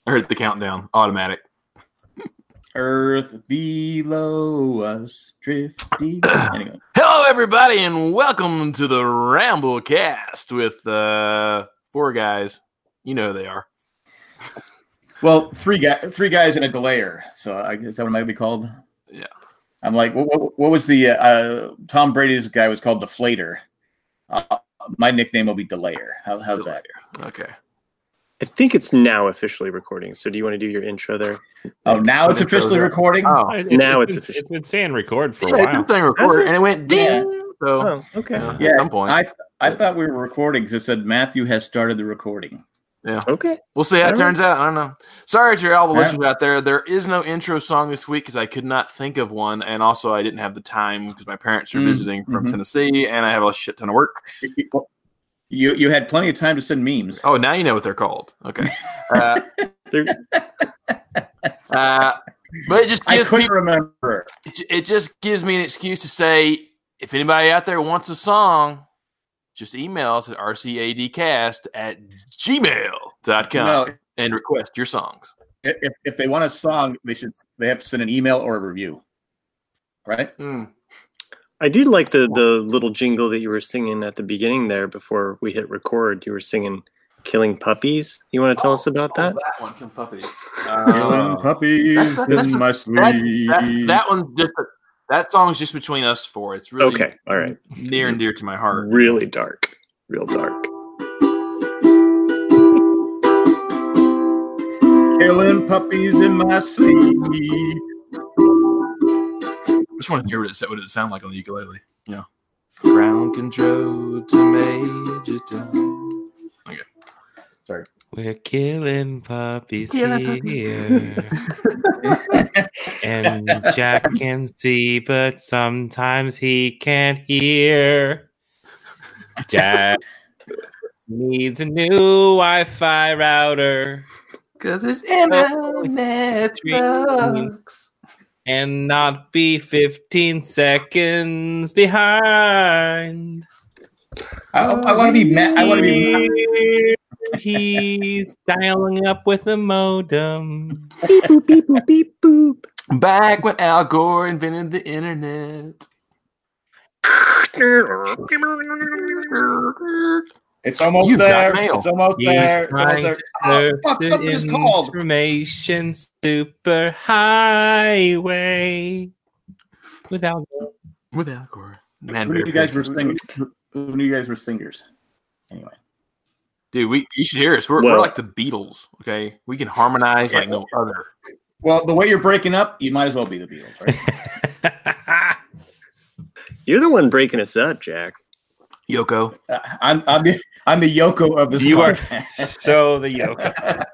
I heard the countdown. Automatic. Earth below us drifting. Anyway. Hello, everybody, and welcome to the Ramblecast with 4 guys. You know who they are. Well, three guys in a delayer. So is that what it might be called? Yeah. I'm like, what was the Tom Brady's guy was called Deflator. My nickname will be Delayer. How's that? Okay. I think it's now officially recording. So do you want to do your intro there? Oh, now it's officially recording? Oh, now it's official. It's been saying record for a yeah, while. it's been saying record, and it went ding. Yeah. So, Oh, okay. Yeah, at some point. I thought we were recording because it said Matthew has started the recording. Yeah. Okay. We'll see how it All turns out. I don't know. Sorry to all the Yeah. listeners out there. There is no intro song this week because I could not think of one, and also I didn't have the time because my parents are visiting from Tennessee, and I have a shit ton of work. You had plenty of time to send memes. Oh, now you know what they're called. Okay. But it just I gives couldn't people, remember. it just gives me an excuse to say, if anybody out there wants a song, just email us at rcadcast@gmail.com No. and request your songs. If they want a song, they have to send an email or a review. Right? I did like the little jingle that you were singing at the beginning there before we hit record. You were singing Killing Puppies. You want to tell us about that? That one, Killing Puppies. Killing puppies in my sleep. That one, that song's just between us 4. It's really Okay. All right. near and dear to my heart. Really dark. Real dark. Killing puppies in my sleep. I just want to hear what it sound like on the ukulele. Yeah. Ground control to Major Tom. Okay. Sorry. We're killing puppies here. And Jack can see, but sometimes he can't hear. Jack needs a new Wi-Fi router. Because it's internet sucks. And not be 15 seconds behind. I want to be mad. I want to be. He's dialing up with a modem. Beep boop beep boop beep boop. Back when Al Gore invented the internet. It's almost You've there. got mail. It's almost He's there. It's almost trying there. to Oh, surf fuck, the something is called. information super highway without. With Al Gore. Man, Who knew you guys were singers? Who knew you guys were singers? Anyway. Dude, you should hear us. We're like the Beatles, okay? We can harmonize like no other. Well, the way you're breaking up, you might as well be the Beatles, right? You're the one breaking us up, Jack. Yoko. I'm the Yoko of this. You are podcast. so the Yoko.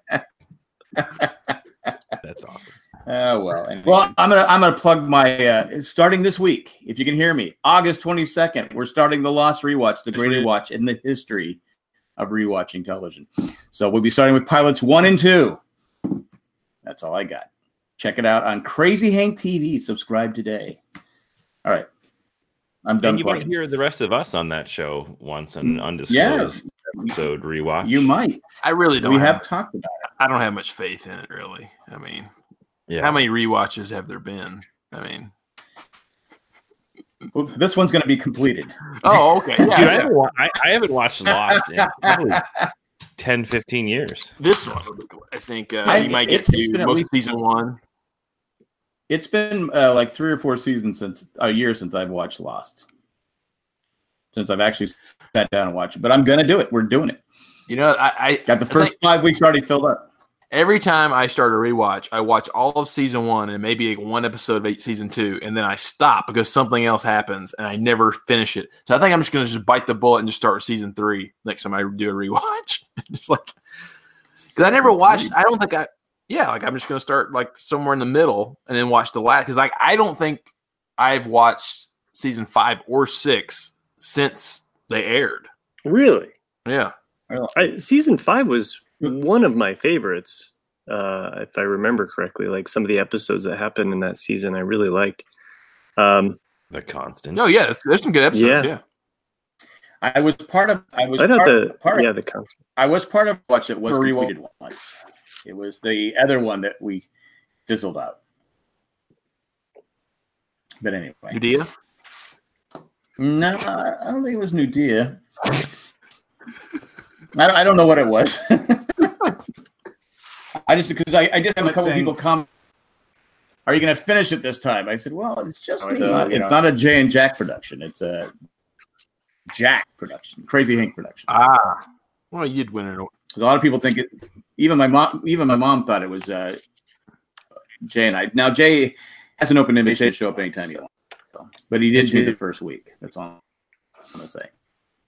That's awesome. Oh well. Anyway. Well, I'm gonna plug my starting this week. If you can hear me, August 22nd, we're starting the Lost Rewatch, the greatest rewatch in the history of rewatching television. So we'll be starting with pilots 1 and 2. That's all I got. Check it out on Crazy Hank TV. Subscribe today. All right. I'm done. And you might plugging. hear the rest of us on that show once, an undisclosed episode rewatch. You might. I really don't. We have talked about it. I don't have much faith in it, really. I mean, Yeah. how many rewatches have there been? I mean, Well, this one's going to be completed. oh, okay. Yeah, Dude, yeah. I haven't watched Lost in probably 10, 15 years. This one, I think you might get it's been to at most least- of season 1. It's been like 3 or 4 seasons since a year since I've watched Lost. Since I've actually sat down and watched it, but I'm going to do it. We're doing it. You know, I Got the first 5 weeks already filled up. every time I start a rewatch, I watch all of season 1 and maybe one episode of season 2, and then I stop because something else happens, and I never finish it. So I think I'm just going to just bite the bullet and just start with season 3 next time I do a rewatch. Just like, because I never watched. I don't think I'm just going to start like somewhere in the middle and then watch the last. Because like I don't think I've watched season 5 or 6 since they aired. Really? Yeah. Season 5 was one of my favorites, if I remember correctly. Like some of the episodes that happened in that season, I really liked. The Constant. No, yeah, there's some good episodes. Yeah. I was part of. the constant. I was part of watch it was rewatched once. It was the other one that we fizzled out. But anyway. Nudea? No, I don't think it was Nudea. I don't know what it was. Because I did have a couple people comment, are you going to finish it this time? I said, well, it's just it's not a Jay and Jack production. It's a Jack production, Crazy Hank production. Ah, well, you'd win it. Because a lot of people think it. Even my mom thought it was Jay and I. Now Jay has an open invitation to show up anytime he wants, but he did do the first week. That's all I'm going to say.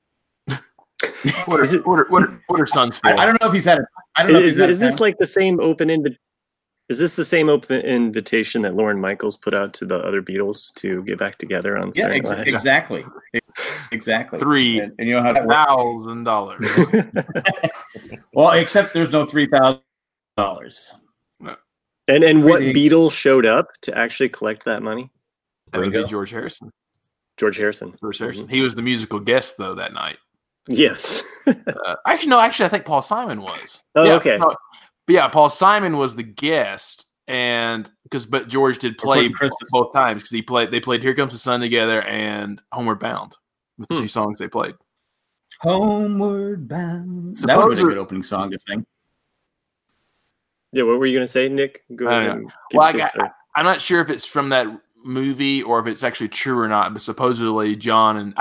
What are sons for? I don't know if he's had it. I don't know. Is this like the same open invitation? Is this the same open invitation that Lorne Michaels put out to the other Beatles to get back together on? Yeah, exactly. 3 and you know how that $1,000. Well, except there's no $3,000. And what Beatle showed up to actually collect that money? That would be George Harrison. George Harrison. Mm-hmm. He was the musical guest though that night. Yes. Actually, I think Paul Simon was. Oh, yeah, okay. No, but yeah, Paul Simon was the guest, but George did play both times because they played "Here Comes the Sun" together and "Homeward Bound" with the two songs they played. Homeward Bound. That would be a good opening song to sing. Yeah, what were you going to say, Nick? Go ahead. I'm not sure if it's from that movie or if it's actually true or not, but supposedly John and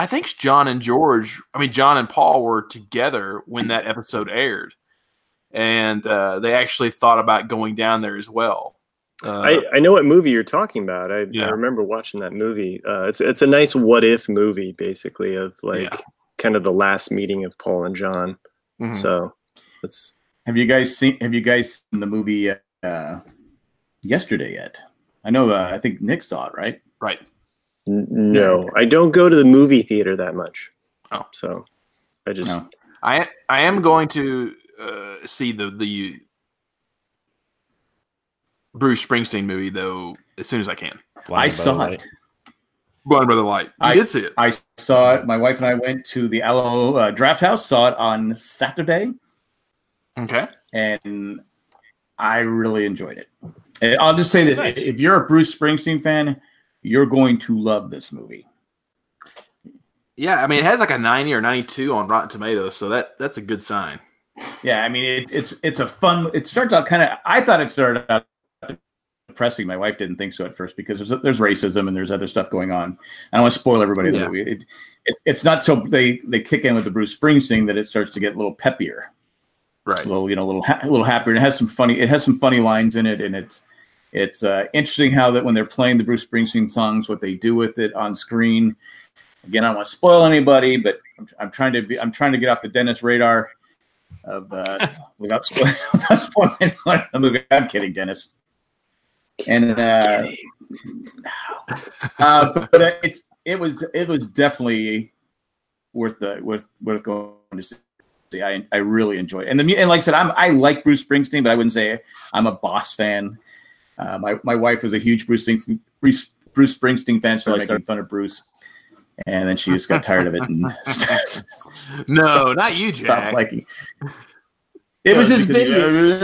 Paul were together when that episode aired, and they actually thought about going down there as well. I know what movie you're talking about. I remember watching that movie. It's a nice what if movie, basically, of kind of the last meeting of Paul and John. Mm-hmm. So it's. Have you guys seen the movie Yesterday yet? I know. I think Nick saw it, right? Right. No, I don't go to the movie theater that much. Oh, so I just. No. I am going to see the Bruce Springsteen movie though as soon as I can. I saw it. Blind by the Light. I did see it. I saw it. My wife and I went to the Alamo Draft House. Saw it on Saturday. Okay. And I really enjoyed it. And I'll just say that if you're a Bruce Springsteen fan, you're going to love this movie. Yeah, I mean, it has like a 90 or 92 on Rotten Tomatoes, so that's a good sign. Yeah, I mean, it's a fun. It starts out kind of. I thought it started out depressing. My wife didn't think so at first because there's racism and there's other stuff going on. I don't want to spoil everybody the movie. It's not till they kick in with the Bruce Springsteen that it starts to get a little peppier. Right. A little happier. And it has some funny lines in it, and it's interesting how that when they're playing the Bruce Springsteen songs, what they do with it on screen. Again, I don't want to spoil anybody, but I'm trying to get off the Dennis radar of without spoiling anyone in the movie. I'm kidding, Dennis. And but it was definitely worth going to see. I really enjoyed it. And like I said, I like Bruce Springsteen, but I wouldn't say I'm a boss fan. My wife was a huge Bruce Springsteen fan, so I started making fun of Bruce, and then she just got tired of it. And not you, Jack. Stopped liking. It was his videos.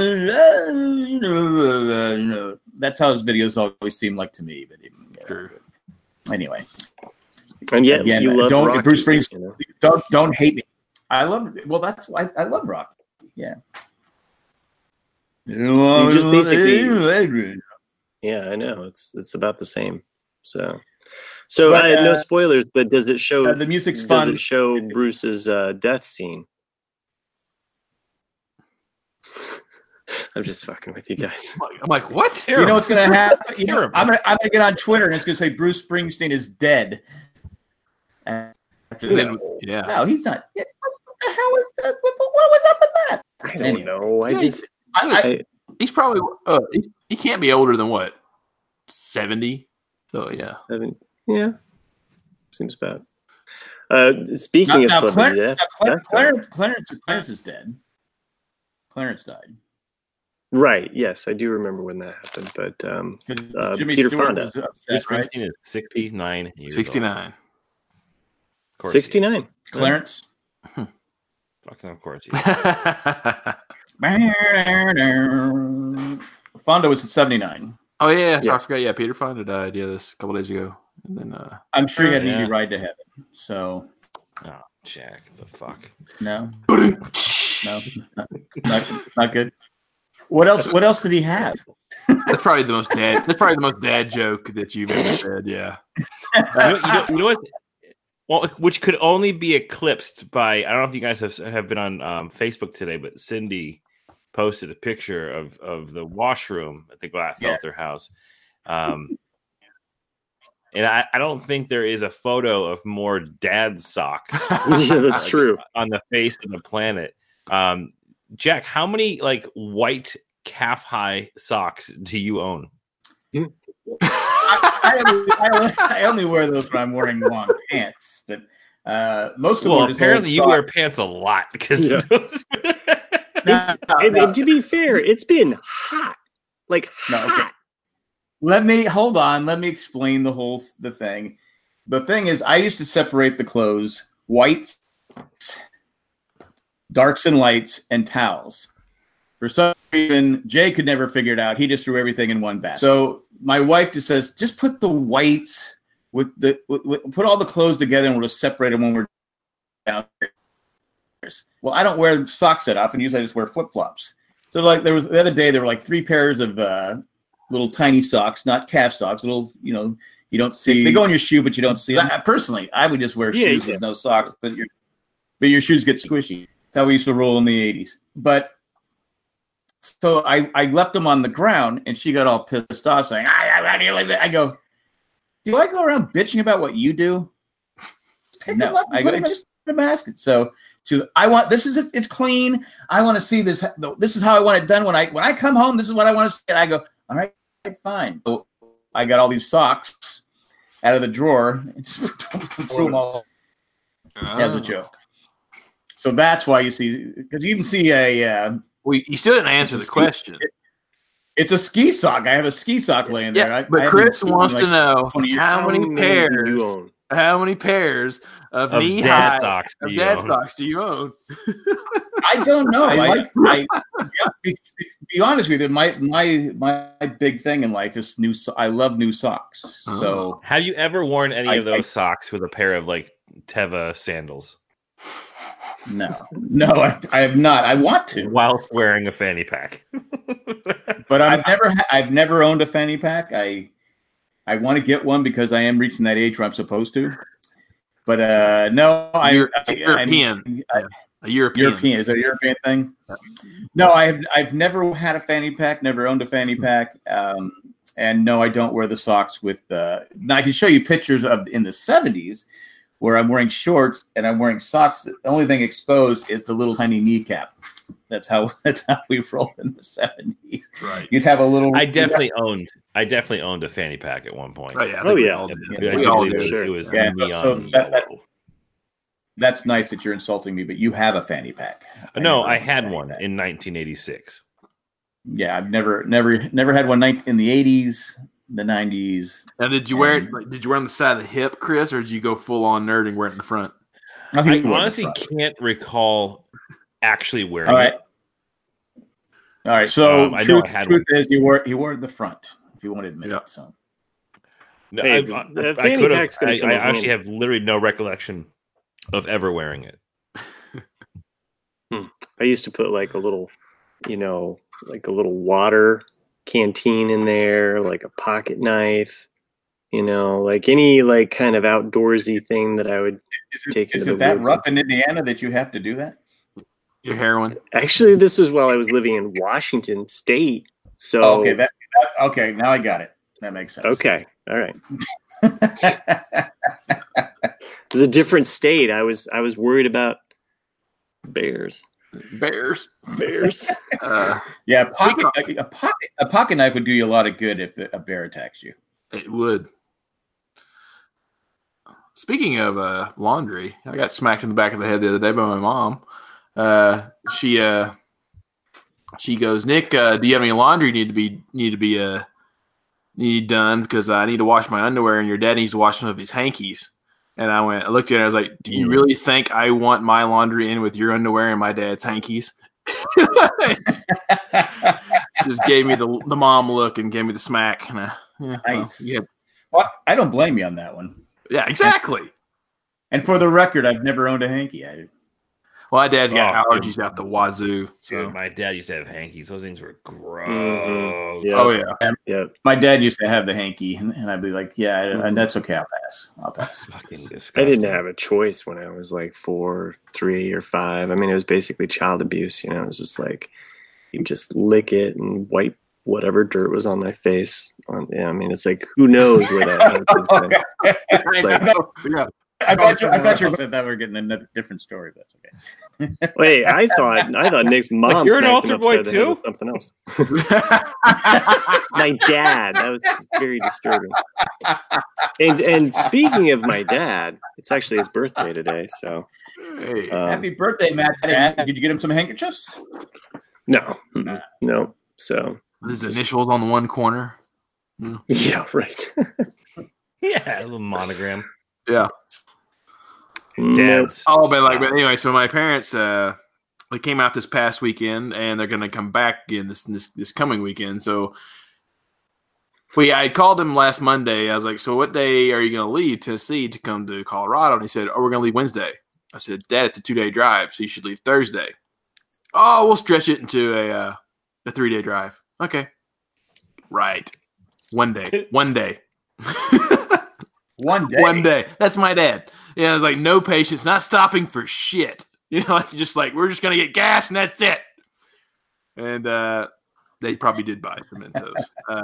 That's how his videos always seem like to me. But anyway, and yet you love Rocky, Bruce Springsteen. Don't hate me. I love it. Well, that's why I love rock. Yeah. You just basically. Yeah, I know. It's about the same. So I had no spoilers, but does it show the music's fun? Does it show Bruce's death scene? I'm just fucking with you guys. I'm like, what? You know what's gonna happen? I'm gonna get on Twitter and it's gonna say Bruce Springsteen is dead. No, he's not. What the hell is that? What was up with that? I don't know. He's probably he can't be older than what, 70. So yeah, 70. Yeah, seems bad. Speaking of celebrity death, Clarence is dead. Clarence died. Right. Yes, I do remember when that happened. But Peter Fonda. Bruce Springsteen is 69 years 69. Old. 69. Clarence. Fucking of course. Fonda was in 79. Oh yeah, so I forgot. Yeah, Peter Fonda died. Yeah, this a couple days ago. And then I'm sure he had an easy ride to heaven. So, Jack, the fuck. No, not good. What else did he have? That's probably the most dad. That's probably the most dad joke that you've ever said. Yeah. You know what? Well, which could only be eclipsed by, I don't know if you guys have been on Facebook today, but Cindy posted a picture of the washroom at the Glatfelter house. And I don't think there is a photo of more dad socks. That's true. On the face of the planet. Jack, how many like white calf high socks do you own? I only wear those when I'm wearing long pants, but most of them. Well, apparently you wear pants a lot because of those. And to be fair, it's been hot, like hot. Okay. Let me explain the thing. The thing is, I used to separate the clothes: whites, darks and lights, and towels. For some reason, Jay could never figure it out. He just threw everything in one basket. So my wife just says, just put the whites put all the clothes together and we'll just separate them when we're downstairs. Well, I don't wear socks that often. Usually I just wear flip-flops. So like the other day, there were like 3 pairs of little tiny socks, not calf socks, little, you don't see. They go in your shoe, but you don't see them. Personally, I would just wear shoes with no socks, but your shoes get squishy. That's how we used to roll in the 80s. But so I left them on the ground, and she got all pissed off, saying, "How do you leave it?" I go, "Do I go around bitching about what you do?" No, I go, just put a basket. So she goes, it's clean. I want to see this. This is how I want it done. When I come home, this is what I want to see. And I go, all right, fine. So I got all these socks out of the drawer and just threw them all as a joke. So that's why you see, because you can see a. You still didn't answer the question. It's a ski sock. I have a ski sock laying there. But Chris wants to know how many pairs of knee-high socks do you own? I don't know. Be honest with you, my big thing in life is I love new socks. Oh. So have you ever worn any of those socks with a pair of like Teva sandals? No, I have not. I want to, whilst wearing a fanny pack. But I've never owned a fanny pack. I want to get one because I am reaching that age where I'm supposed to. But no, European. A European. Is that a European thing? No, I've never had a fanny pack. Never owned a fanny pack. And no, I don't wear the socks with the. Now I can show you pictures of in the 70s. Where I'm wearing shorts and I'm wearing socks. The only thing exposed is the little tiny kneecap. That's how we rolled in the 70s. Right. You'd have a little. I definitely owned a fanny pack at one point. Oh yeah. We all did. We all did. It was neon yellow. That's nice that you're insulting me, but you have a fanny pack. No, I had one in 1986. Yeah, I've never had one in the 80s. The 90s. Now, did you wear it? Did you wear it on the side of the hip, Chris, or did you go full on nerd and wear it in the front? I honestly can't recall actually wearing it. All right. So truth is, you wore it in the front. If you want to admit it. So. No, I actually have literally no recollection of ever wearing it. I used to put like a little water canteen in there, like a pocket knife, like any like kind of outdoorsy thing that I would take. Is it that rough in Indiana that you have to do that? Your heroin? Actually, this was while I was living in Washington State. So okay, now I got it. That makes sense. Okay, all right. It was a different state. I was worried about bears. Yeah, a pocket knife would do you a lot of good if a bear attacks you. It would. Speaking of laundry, I got smacked in the back of the head the other day by my mom. She goes, Nick, do you have any laundry need to be done? Because I need to wash my underwear, and your dad needs to wash some of his hankies. And I looked at her, I was like, do you really think I want my laundry in with your underwear and my dad's hankies? Just gave me the mom look and gave me the smack. Nice. Well, I don't blame you on that one. Yeah, exactly. And for the record, I've never owned a hanky. Well, my dad's got allergies out the wazoo. So. Dude, my dad used to have hankies. Those things were gross. Mm-hmm. Yeah. Oh, yeah. My dad used to have the hanky, and I'd be like, and that's okay. I'll pass. Fucking disgusting. I didn't have a choice when I was like 4, 3, or 5. I mean, it was basically child abuse. It was just like you just lick it and wipe whatever dirt was on my face. I mean, it's like, who knows where that It's like, I thought you were getting another different story, but that's okay. Wait, I thought Nick's mom. Like, you're an altar boy too. Something else. My dad. That was very disturbing. And speaking of my dad, it's actually his birthday today. So, happy birthday, Matt! Did you get him some handkerchiefs? No. So his initials on the one corner. Yeah, right. Yeah, a little monogram. Yeah. Dad's. Oh, but anyway, so my parents they came out this past weekend and they're gonna come back again this coming weekend. So I called him last Monday. I was like, so what day are you gonna leave Tennessee to come to Colorado? And he said, we're gonna leave Wednesday. I said, Dad, it's a 2-day drive, so you should leave Thursday. Oh, we'll stretch it into a 3-day drive. Okay. Right. One day. One day. One day. That's my dad. Yeah, I was like, no patience, not stopping for shit. Just like, we're just going to get gas and that's it. And they probably did buy some Mentos.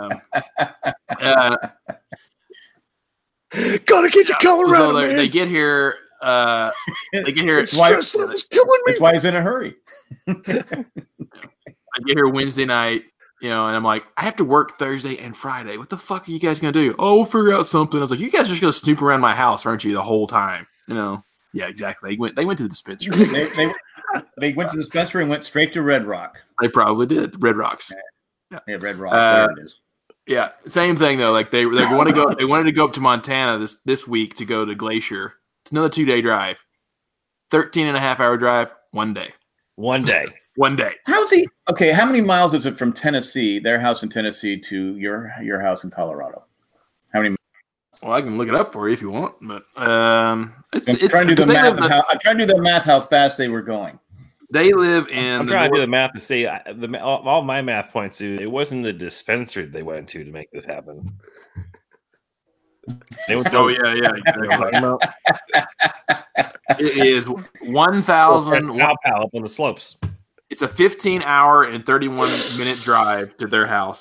Gotta get to Colorado, so man. They get here. It's why he's in a hurry. I get here Wednesday night. And I'm like, I have to work Thursday and Friday. What the fuck are you guys going to do? Oh, we'll figure out something. I was like, you guys are just going to snoop around my house, aren't you, the whole time? Yeah, exactly. They went to the dispensary. They went to the dispensary and went straight to Red Rock. They probably did. Red Rocks. Yeah, Red Rocks. There it is. Yeah, same thing, though. Like, they want to go. They wanted to go up to Montana this week to go to Glacier. It's another 2-day drive. 13.5-hour drive, 1 day. 1 day. 1 day. How's he? Okay, how many miles is it from Tennessee, their house in Tennessee, to your house in Colorado? How many? Well, I can look it up for you if you want, but I'm trying to do the math. How fast they were going. They live in. I'm trying to do the math to see. All my math points to it wasn't the dispensary they went to make this happen. Exactly. It is 1,000 up on the slopes. It's a 15-hour and 31-minute drive to their house.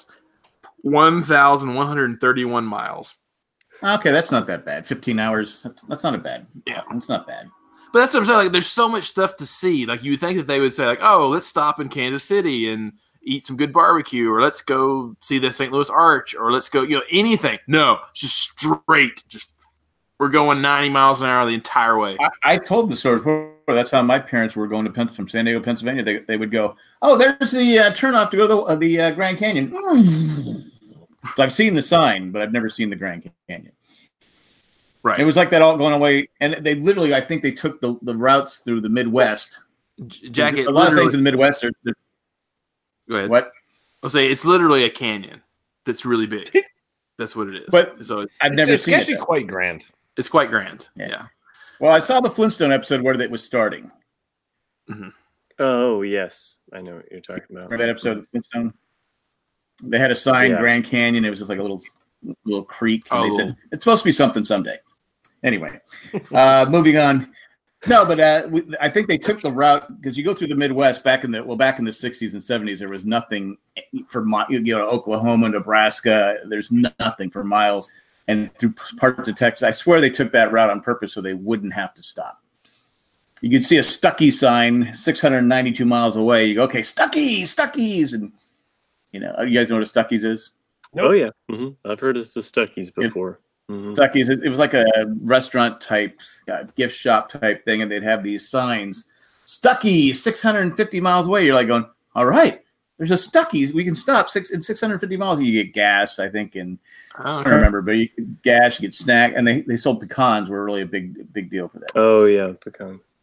1,131 miles. Okay, that's not that bad. 15 hours. That's not bad. Yeah, that's not bad. But that's what I'm saying. Like, there's so much stuff to see. Like, you would think that they would say, like, oh, let's stop in Kansas City and eat some good barbecue, or let's go see the St. Louis Arch, or let's go, anything. No, just straight. We're going 90 miles an hour the entire way. I told the story before. That's how my parents were going to from San Diego, Pennsylvania. They would go, oh, there's the turnoff to go to the Grand Canyon. I've seen the sign, but I've never seen the Grand Canyon. Right. It was like that all going away. And they literally, I think they took the routes through the Midwest. Jackie, a lot of things in the Midwest are. Go ahead. What? I'll say it's literally a canyon that's really big. That's what it is. But so I've never seen it. It's actually quite grand. It's quite grand. Yeah. Well, I saw the Flintstone episode where it was starting. Mm-hmm. Oh, yes. I know what you're talking about. Remember that episode of Flintstone? They had a sign, Grand Canyon. It was just like a little creek. And they said, it's supposed to be something someday. Anyway, moving on. No, but I think they took the route because you go through the Midwest back in the 60s and 70s. There was nothing for Oklahoma, Nebraska. There's nothing for miles, and through parts of Texas. I swear they took that route on purpose so they wouldn't have to stop. You could see a Stuckey sign 692 miles away. You go, okay, Stuckey's, and you guys know what a Stuckey's is? Oh yeah, mm-hmm. I've heard of the Stuckey's before. Mm-hmm. Stuckey's, it was like a restaurant type, gift shop type thing, and they'd have these signs. Stuckey's 650 miles away. You're like going, all right, there's a Stuckey's. We can stop in 650 miles. You get gas, I think, and I don't remember, but you get gas, you get snack, and they sold pecans. Were really a big deal for that. Oh yeah, pecan.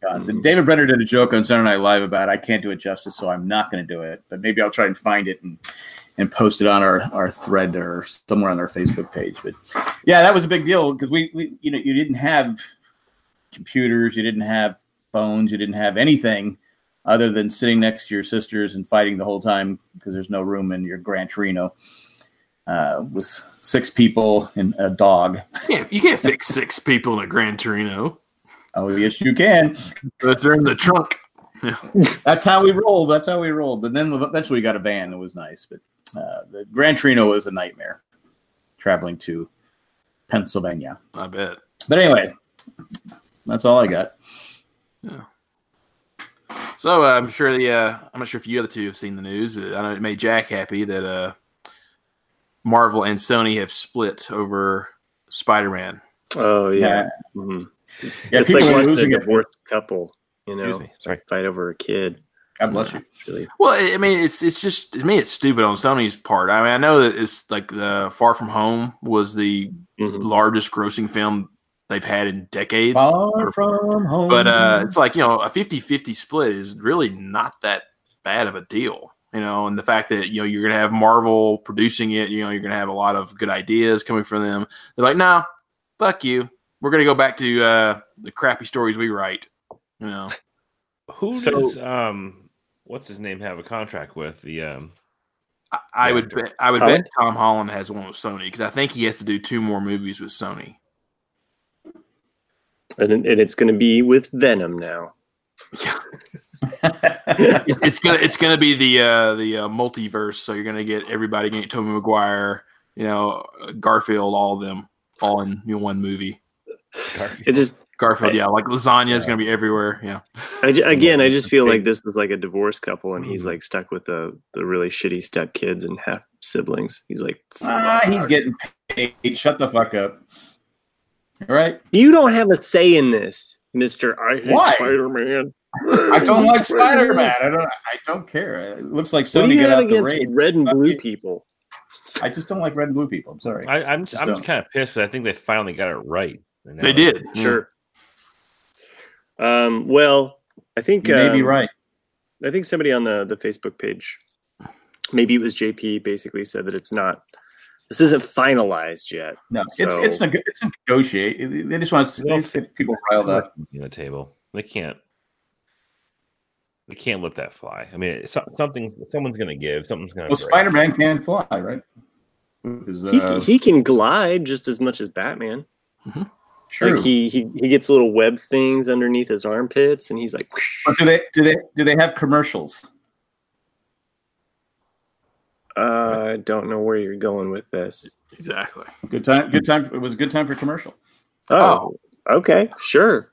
icons. And David Brenner did a joke on Saturday Night Live about it. I can't do it justice, so I'm not going to do it. But maybe I'll try and find it and post it on our thread or somewhere on our Facebook page. But yeah, that was a big deal because we you didn't have computers, you didn't have phones, you didn't have anything other than sitting next to your sisters and fighting the whole time because there's no room in your Gran Torino. With 6 people and a dog. Yeah, you can't fix 6 people in a Gran Torino. Oh, yes, you can. But they're in the trunk. Yeah. That's how we rolled. And then eventually we got a van. It was nice. But the Gran Torino was a nightmare traveling to Pennsylvania. I bet. But anyway, that's all I got. Yeah. So I'm sure I'm not sure if you other two have seen the news. I know it made Jack happy that Marvel and Sony have split over Spider-Man. Oh yeah. Mm-hmm. It's like watching a divorced couple, fight over a kid. God bless you. Really... Well, I mean, it's just to me, it's stupid on Sony's part. I mean, I know that it's like the Far From Home was the largest grossing film they've had in decades. Far From Home. But it's like, a 50-50 split is really not that bad of a deal. And the fact that, you're going to have Marvel producing it, you're going to have a lot of good ideas coming from them. They're like, no, fuck you. We're going to go back to the crappy stories we write. Who does what's his name have a contract with? The I would bet Tom Holland has one with Sony because I think he has to do 2 more movies with Sony. And it's going to be with Venom now. Yeah. it's gonna be the multiverse. So you're gonna get everybody. Get Tobey Maguire, Garfield, all of them, all in one movie. Garfield, yeah, like lasagna is gonna be everywhere. Yeah. I just feel like this is like a divorced couple, and he's like stuck with the really shitty stepkids and half siblings. He's like, he's getting paid. Shut the fuck up. All right. You don't have a say in this, Mr. I hate Spider-Man. I don't like Spider-Man. I don't care. It looks like Sony got out the raid. Red and blue people. I just don't like red and blue people. I'm sorry. I'm just kind of pissed. I think they finally got it right. They did. Sure. Well, I think you may be right. I think somebody on the Facebook page, maybe it was JP, basically said that this isn't finalized yet. No, it's negotiate. They just want to get people riled up. The table. They can't let that fly. I mean, someone's going to give. Something's going to. Well, Spider-Man can fly, right? He can glide just as much as Batman. Mm-hmm. True. Like he gets little web things underneath his armpits, and he's like. But do they have commercials? I don't know where you're going with this. Exactly. Good time. It was a good time for commercial. Oh, okay, sure.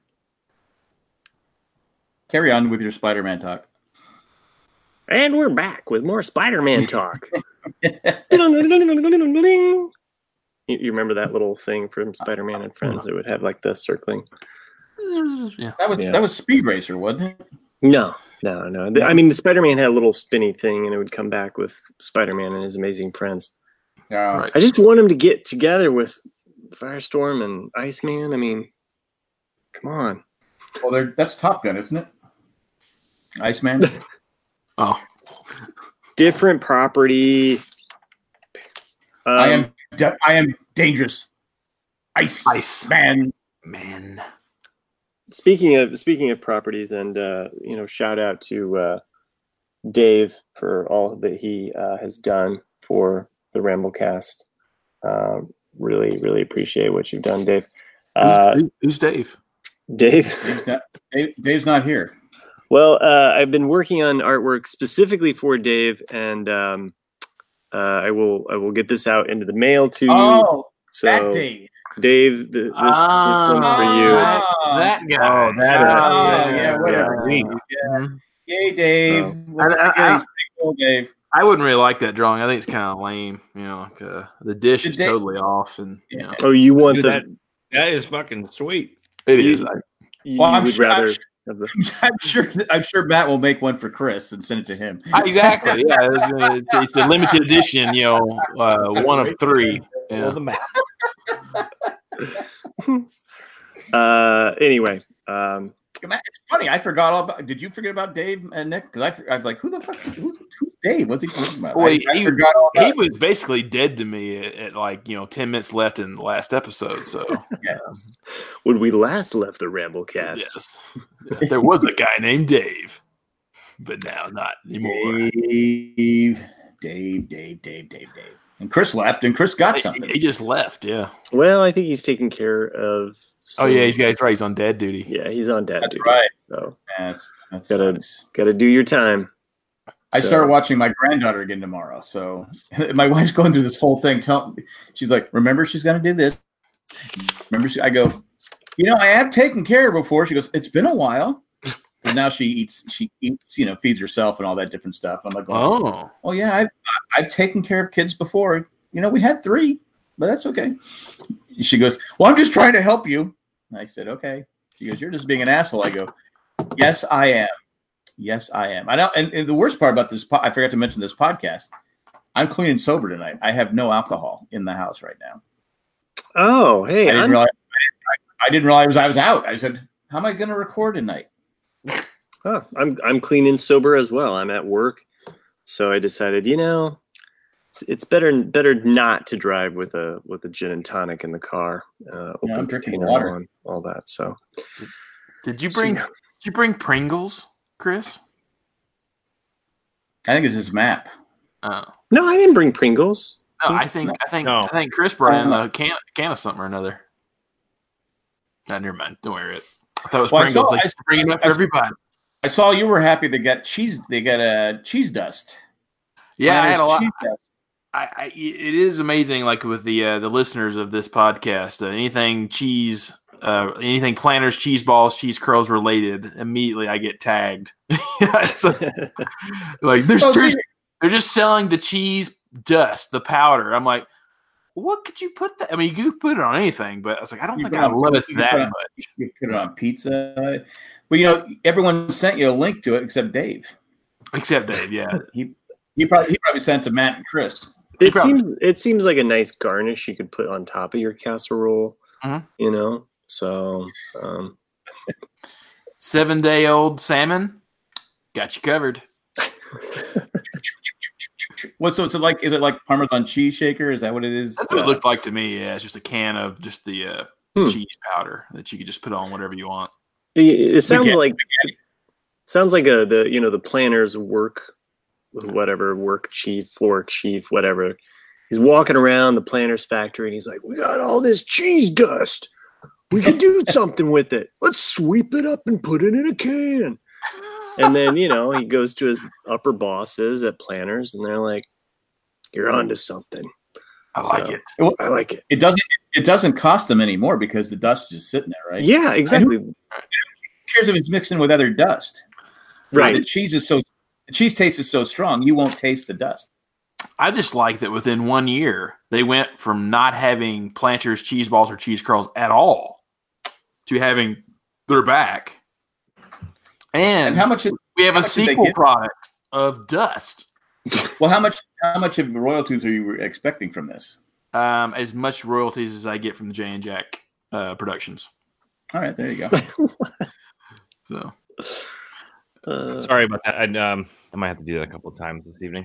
Carry on with your Spider-Man talk. And we're back with more Spider-Man talk. You remember that little thing from Spider-Man and Friends that would have like the circling? Yeah. That was Speed Racer, wasn't it? No. I mean, the Spider-Man had a little spinny thing, and it would come back with Spider-Man and his amazing friends. Right. I just want him to get together with Firestorm and Iceman. I mean, come on. Well, that's Top Gun, isn't it? Iceman. Oh, different property. I am dangerous. Iceman. Man. Speaking of properties, and shout out to Dave for all that he has done for the Ramblecast. Really, really appreciate what you've done, Dave. Who's Dave? Dave. Dave's not here. Well, I've been working on artwork specifically for Dave, and I will get this out into the mail to you. Oh, so, that Dave. Dave, this one's for you. That guy. Yeah, whatever. Yeah. Yay, Dave. Dave. I wouldn't really like that drawing. I think it's kind of lame. The dish is totally off, and Oh, you want that is fucking sweet. It is. I'm sure Matt will make one for Chris and send it to him. Exactly. Yeah, it's a limited edition. One of 3. Yeah. Well, the map. Anyway, It's funny. I forgot all about. Did you forget about Dave and Nick? Because I was like, who the fuck? Who's Dave? What's he talking about? Boy, I forgot all about. He was basically dead to me at 10 minutes left in the last episode. So yeah. When we last left the Ramblecast, yes, there was a guy named Dave, but now not anymore. Dave. And Chris left, and Chris got something. He just left. Yeah. Well, I think he's taking care of. He's right. He's on dad duty. Yeah, he's on dad duty. Right. So that's gotta do your time. I started watching my granddaughter again tomorrow. So my wife's going through this whole thing. She's like, remember, she's going to do this. I go, I have taken care of her before. She goes, it's been a while. And now she eats, feeds herself and all that different stuff. I'm like, oh yeah, I've taken care of kids before. We had 3, but that's okay. She goes, well, I'm just trying to help you. And I said, okay. She goes, you're just being an asshole. I go, yes, I am. Yes, I am. I know. And the worst part about this, I forgot to mention this podcast. I'm clean and sober tonight. I have no alcohol in the house right now. Oh, hey. I didn't realize I was out. I said, how am I going to record tonight? Oh, I'm clean and sober as well. I'm at work. So I decided, it's better not to drive with a gin and tonic in the car. I'm drinking water and all that. So Did you bring Pringles, Chris? I think it's his map. Oh. No, I didn't bring Pringles. No, I think Chris brought in a can of something or another. Never mind. Don't worry it. I thought it was Pringles. Bringing it up for everybody. I saw you were happy they got cheese. They got a cheese dust. Yeah, I had a lot. It is amazing. Like with the listeners of this podcast, anything cheese. Anything Planters, cheese balls, cheese curls related, immediately I get tagged. Like they're just selling the cheese dust, the powder. I'm like, what could you put that? I mean, you could put it on anything, but I was like, I don't think I love it that much. You put it on pizza, but everyone sent you a link to it except Dave. Yeah. he probably sent to Matt and Chris. It seems like a nice garnish you could put on top of your casserole. Mm-hmm. So 7-day-old salmon, got you covered. So is it like Parmesan cheese shaker? Is that what it is? That's what it looked like to me. Yeah, it's just a can of just the cheese powder that you could just put on whatever you want. It sounds like the Planters work chief, floor chief, whatever. He's walking around the Planters factory and he's like, we got all this cheese dust. We can do something with it. Let's sweep it up and put it in a can. And then, he goes to his upper bosses at Planters and they're like, you're onto something. I like it. I like it. It doesn't cost them anymore because the dust is just sitting there, right? Yeah, exactly. Who cares if it's mixing with other dust? Right. The cheese taste is so strong, you won't taste the dust. I just like that within 1 year, they went from not having Planters cheese balls or cheese curls at all to having their back. And how much we have a sequel product of dust. Well, how much of royalties are you expecting from this? As much royalties as I get from the Jay and Jack Productions. All right, there you go. So, sorry about that. I might have to do that a couple of times this evening.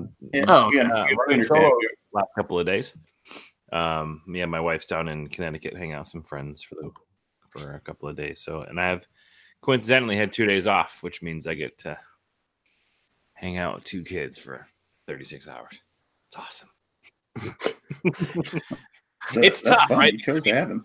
Last couple of days. Me and my wife's down in Connecticut, hanging out with some friends for a couple of days. So, and I have coincidentally had 2 days off, which means I get to hang out with 2 kids for 36 hours. It's awesome. It's tough, fun. right? You chose to have them.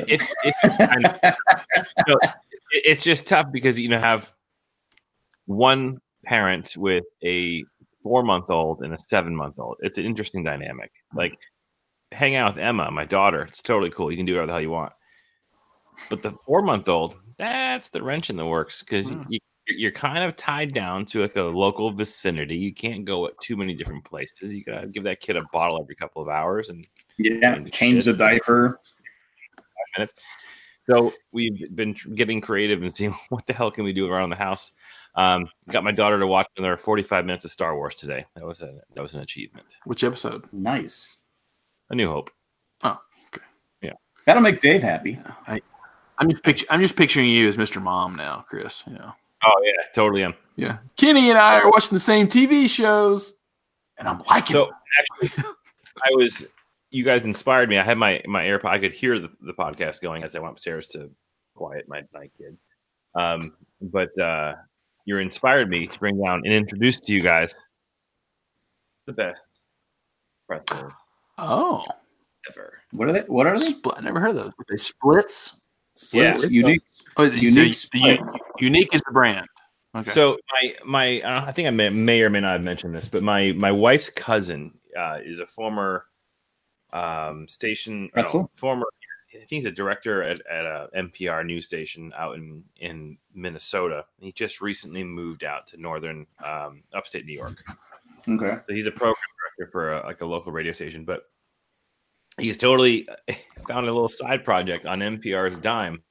It's just tough because have one parent with a 4-month-old and a 7-month-old. It's an interesting dynamic. Like hang out with Emma, my daughter. It's totally cool. You can do whatever the hell you want. But the 4-month-old, that's the wrench in the works because you're kind of tied down to like a local vicinity. You can't go at too many different places. You gotta give that kid a bottle every couple of hours and change the diaper. 5 minutes. So we've been getting creative and seeing what the hell can we do around the house. Got my daughter to watch another 45 minutes of Star Wars today. That was an achievement. Which episode? Nice. A New Hope. Oh, okay. Yeah. That'll make Dave happy. I I'm just picturing you as Mr. Mom now, Chris. You know. Oh yeah, totally am. Yeah, Kenny and I are watching the same TV shows, and I'm liking. So actually, you guys inspired me. I had my AirPod. I could hear the podcast going as I went upstairs to quiet my kids. But you inspired me to bring down and introduce to you guys the best pretzels. Oh, ever. What are they? What are they? I never heard of those. Are they splits? Yeah, unique. Oh, unique. Unique is the brand. Okay. So I think I may or may not have mentioned this, but my wife's cousin is a former station former. I think he's a director at a NPR news station out in Minnesota. He just recently moved out to northern upstate New York. Okay. So he's a program director for a local radio station, but he's totally found a little side project on NPR's dime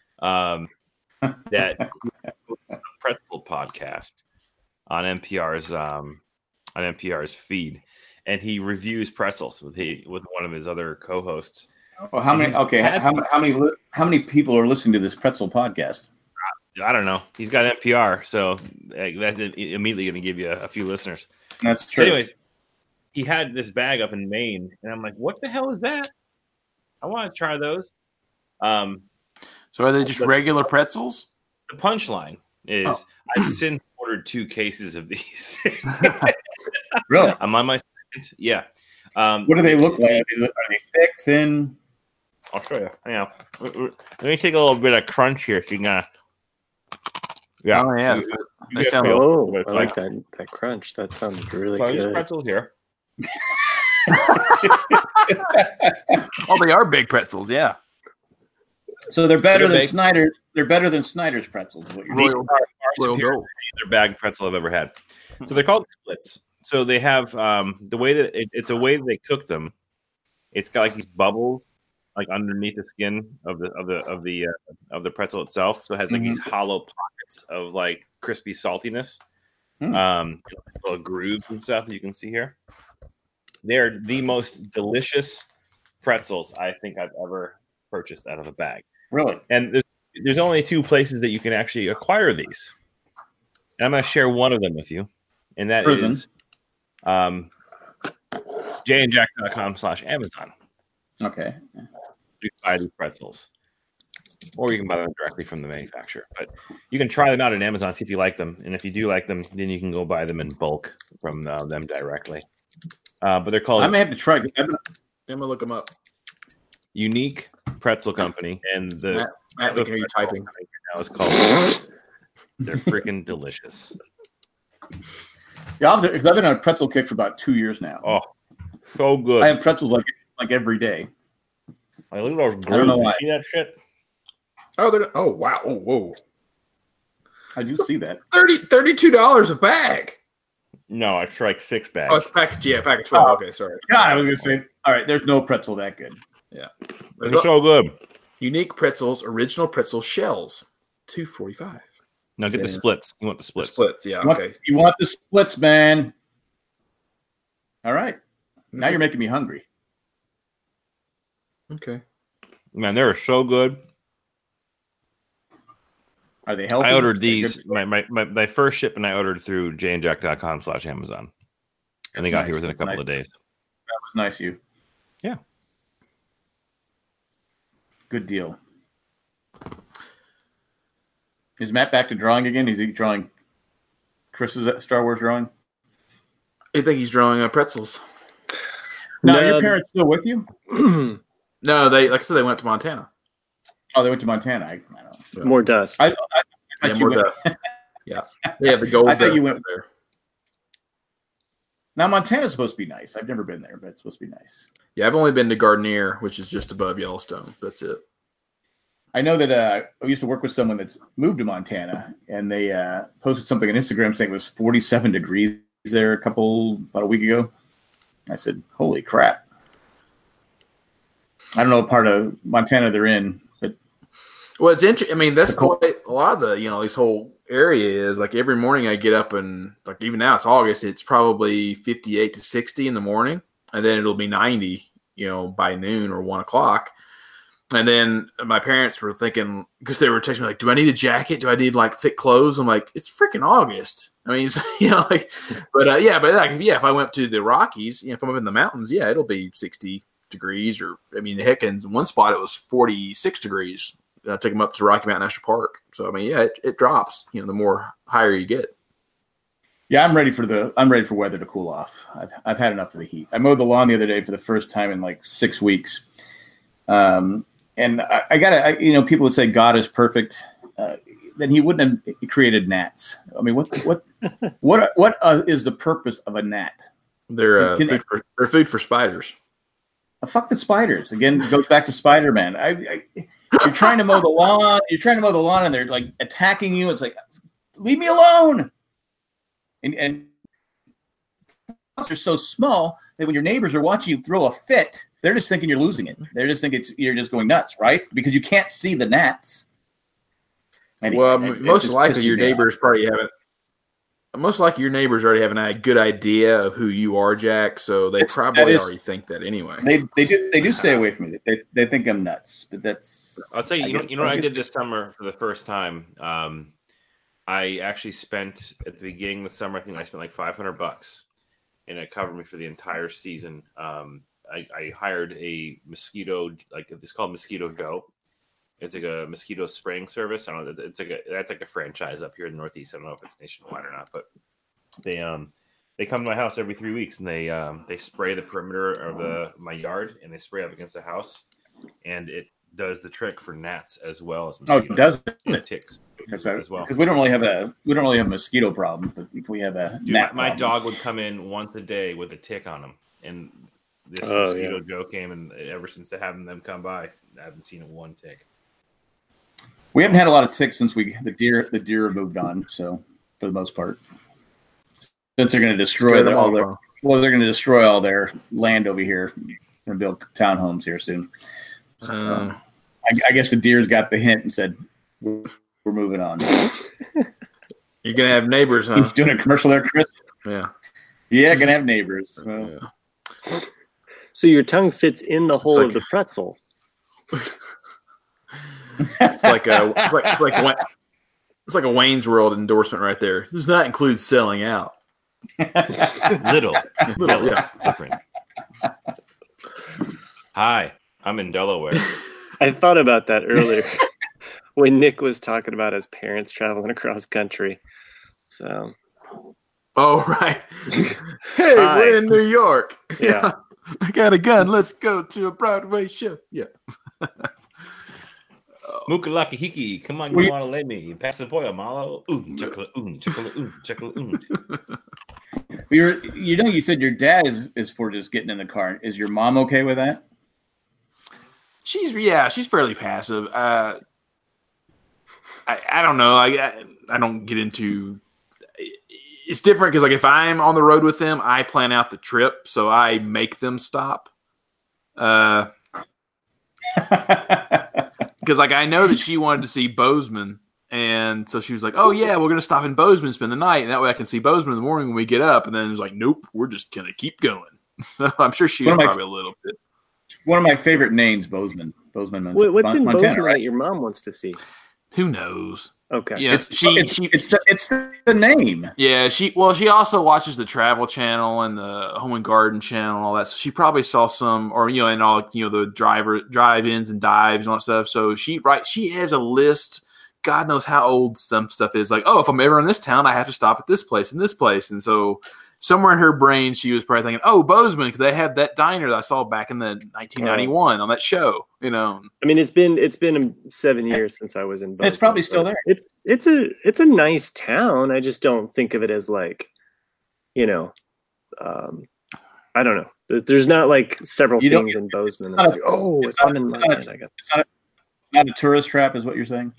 that pretzel podcast on NPR's feed, and he reviews pretzels with one of his other co-hosts. Well, how many people are listening to this pretzel podcast? I don't know. He's got NPR, so that's immediately going to give you a few listeners. That's true. So anyways, he had this bag up in Maine, and I'm like, "What the hell is that? I want to try those." So are they just regular pretzels? The punchline is I've since ordered 2 cases of these. Really? I'm on my second. Yeah. What do they look like? Are they thick, thin? I'll show you. Hang on. Let me take a little bit of crunch here. So you can, yeah. Oh, yeah. They sound. Oh, I like that crunch. That sounds really good. These pretzels here. Oh, they are big pretzels. Yeah. So they're better than Snyder. They're better than Snyder's pretzels. What you're Royal Gold. They're bag pretzel I've ever had. So they're called splits. So they have the way that it's a way that they cook them. It's got like these bubbles like underneath the skin of the pretzel itself. So it has like these hollow pockets of like crispy saltiness, little grooves and stuff that you can see here. They're the most delicious pretzels I think I've ever purchased out of a bag. Really? And there's only 2 places that you can actually acquire these. And I'm going to share one of them with you, and that is jandjack.com/Amazon. Okay. You can buy these pretzels, or you can buy them directly from the manufacturer. But you can try them out on Amazon, see if you like them, and if you do like them, then you can go buy them in bulk from them directly. But they're called. I may have to try. I'm gonna look them up. Unique Pretzel Company, and the Matt, we can hear you typing. Now is called. They're freaking delicious. Yeah, because I've been on a pretzel kick for about 2 years now. Oh, so good! I have pretzels like every day. Like, look at those grooves. I don't know why. You see that shit? Oh, wow! Oh, whoa! I do see that. $32 a bag. No, it's like 6 bags. Oh, it's package. Yeah, package 12. Okay, sorry. God, I was gonna say. All right, there's no pretzel that good. Yeah, they're so good. Unique pretzels, original pretzel shells, $2.45. Now get the splits. You want the splits? The splits, yeah. Okay. You want the splits, man. All right. Now you're making me hungry. Okay. Man, they're so good. Are they healthy? I ordered these. My first shipment I ordered through jandjack.com/Amazon. And they got here within a couple of days. That was nice of you. Yeah. Good deal. Is Matt back to drawing again? Is he drawing Chris's Star Wars drawing? I think he's drawing pretzels. Now, your parents still with you? No, they like I said, they went to Montana. Oh, they went to Montana. I don't know. More dust. I thought you went. Yeah, they have the gold. I thought you went there. Now Montana's supposed to be nice. I've never been there, but it's supposed to be nice. Yeah, I've only been to Gardenier, which is just above Yellowstone. That's it. I know that I used to work with someone that's moved to Montana, and they posted something on Instagram saying it was 47 degrees there about a week ago. I said, "Holy crap!" I don't know what part of Montana they're in, but it's interesting. I mean, that's the way a lot of the this whole area is. Like every morning, I get up and like even now it's August. It's probably 58 to 60 in the morning, and then it'll be 90, by noon or 1 o'clock. And then my parents were thinking, because they were texting me like, do I need a jacket? Do I need like thick clothes? I'm like, it's freaking August. I mean, but if I went to the Rockies, if I'm up in the mountains, it'll be 60 degrees, or I mean, heck, in one spot it was 46 degrees. I took them up to Rocky Mountain National Park. So I mean, it drops. The more higher you get. Yeah, I'm ready for weather to cool off. I've had enough of the heat. I mowed the lawn the other day for the first time in like 6 weeks. And I gotta, people would say God is perfect. Then he wouldn't have created gnats. I mean, what is the purpose of a gnat? They're food for spiders. Fuck the spiders. Again, it goes back to Spider-Man. You're trying to mow the lawn. And they're like attacking you. It's like, leave me alone. And they're so small that when your neighbors are watching you throw a fit, they're just thinking you're losing it. They're just thinking you're just going nuts, right? Because you can't see the gnats. Anyway, most likely your neighbors already have a good idea of who you are, Jack. So they probably already think that anyway. They do stay away from me. They think I'm nuts, but that's. I'll tell you. You know what I did this summer for the first time. I actually spent at the beginning of the summer. I think I spent like $500, and it covered me for the entire season. I hired a mosquito, it's called Mosquito Go. It's like a mosquito spraying service. I don't know. That's like a franchise up here in the Northeast. I don't know if it's nationwide or not, but they come to my house every 3 weeks, and they spray the perimeter of my yard, and they spray up against the house, and it does the trick for gnats as well as mosquitoes. Oh, does it? Ticks as well. Because we don't really have a mosquito problem, but we have a gnat. My dog would come in once a day with a tick on him, and this Mosquito Joe came, and ever since having them come by, I haven't seen one tick. We haven't had a lot of ticks since the deer moved on. So for the most part, since they're going to destroy they're going to destroy all their land over here and build townhomes here soon. So, I guess the deers got the hint and said, "We're moving on." You're gonna have neighbors, huh? He's doing a commercial there, Chris. Yeah, gonna have neighbors. Well, yeah. So your tongue fits in the hole of the pretzel. It's like a Wayne's World endorsement right there. Does not include selling out. Little different. Hi, I'm in Delaware. I thought about that earlier when Nick was talking about his parents traveling across country. So. Oh, right. Hey, Hi. We're in New York. Yeah. I got a gun. Let's go to a Broadway show. Yeah. Mukalaki hiki, come on, you want to let me? Pass the boy a malo. Chocolate, chocolate. You said your dad is for just getting in the car. Is your mom okay with that? She's fairly passive. I don't know. I don't get into. It's different because if I'm on the road with them, I plan out the trip, so I make them stop. Because I know that she wanted to see Bozeman, and so she was like, "Oh yeah, we're gonna stop in Bozeman, spend the night, and that way I can see Bozeman in the morning when we get up." And then it was like, "Nope, we're just gonna keep going." So I'm sure she was probably a little bit. One of my favorite names, Bozeman. What's in Montana, Bozeman that your mom wants to see? Who knows? Okay, yeah, it's the name. Yeah, she also watches the Travel Channel and the Home and Garden Channel and all that. So she probably saw some, or and all the drive-ins and dives and all that stuff. So she has a list. God knows how old some stuff is. Like, oh, if I'm ever in this town, I have to stop at this place and this place. And so somewhere in her brain, she was probably thinking, "Oh, Bozeman, because they had that diner that I saw back in the 1991 on that show." I mean, it's been 7 years since I was in Bozeman. It's probably still there. It's a nice town. I just don't think of it as like, I don't know. There's not like several things in Bozeman. That's like, if I'm in Montana, I got. It's not a tourist trap, is what you're saying?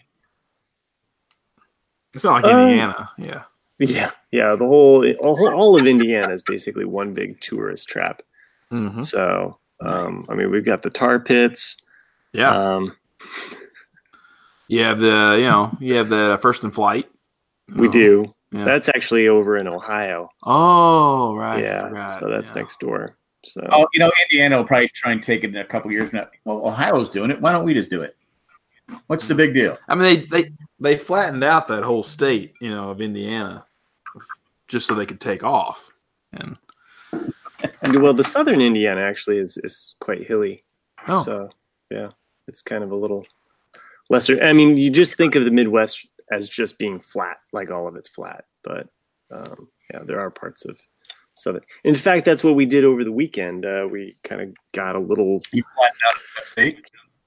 It's not like Indiana, yeah. Yeah. The all of Indiana is basically one big tourist trap. Mm-hmm. So, I mean, we've got the tar pits. Yeah. You have the First and Flight. We do. Yeah. That's actually over in Ohio. Oh, right. Yeah. So that's next door. So, Indiana will probably try and take it in a couple years now. Well, Ohio's doing it. Why don't we just do it? What's the big deal? I mean, they flattened out that whole state, of Indiana, just so they could take off. And well, the southern Indiana actually is quite hilly. Oh. So yeah, it's kind of a little lesser. I mean, you just think of the Midwest as just being flat, like all of it's flat. But there are parts of southern. In fact, that's what we did over the weekend. We kind of got a little. You flattened out the state?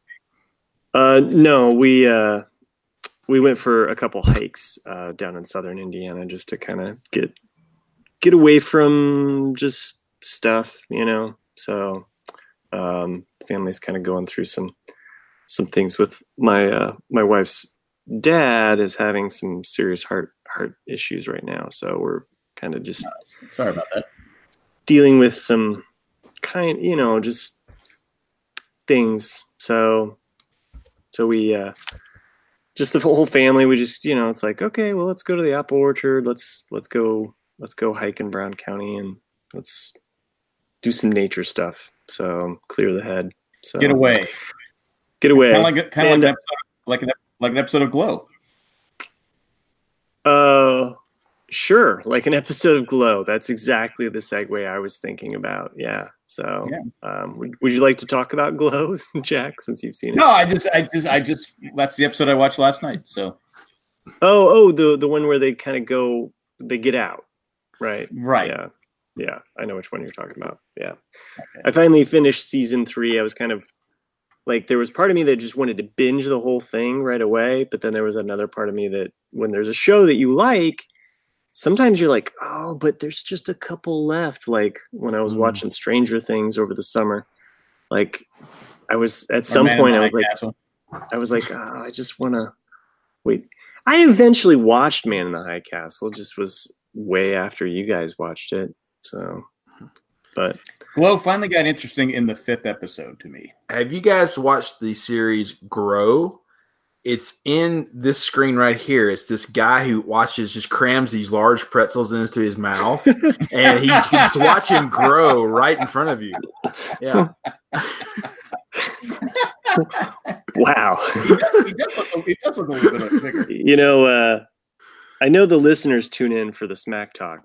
No, we went for a couple hikes down in southern Indiana just to kind of get away from just stuff, So family's kind of going through some things with my wife's dad is having some serious heart issues right now, so we're kind of just sorry about that, dealing with some just things. So we just the whole family, we just it's like, okay, well, let's go to the apple orchard, let's go hike in Brown County, and let's do some nature stuff. So clear the head. So get away. Kind of like an episode of Glow. Sure, like an episode of Glow. That's exactly the segue I was thinking about. Yeah. So, would you like to talk about Glow, Jack, since you've seen it? No, I just that's the episode I watched last night. So. Oh, the one where they kind of they get out, right? Right. Yeah. I know which one you're talking about. Yeah. Okay. I finally finished season 3. I was kind of like, there was part of me that just wanted to binge the whole thing right away, but then there was another part of me that when there's a show that you like, sometimes you're like, oh, but there's just a couple left. Like when I was watching Stranger Things over the summer, like I was at some point, I was like, oh, I just want to wait. I eventually watched Man in the High Castle. Just was way after you guys watched it. So, but Glow finally got interesting in the 5th episode to me. Have you guys watched the series Grow? It's in this screen right here. It's this guy who just crams these large pretzels into his mouth, and he gets to watch him grow right in front of you. Yeah. Wow. He does look a little bit bigger. I know the listeners tune in for the smack talk.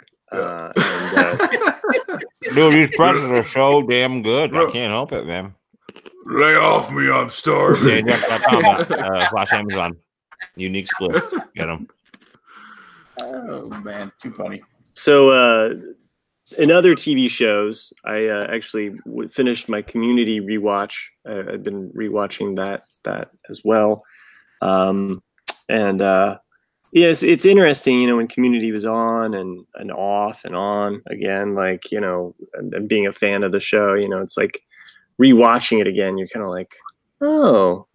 Dude, these pretzels are so damn good. I can't help it, man. Lay off me, I'm starving. Flash Amazon. Unique splits. Get them. Oh, man. Too funny. So, in other TV shows, I actually finished my Community rewatch. I've been rewatching that as well. Yes, it's interesting, when Community was on and off and on again, like, and being a fan of the show, it's like, rewatching it again, you're kind of like, oh,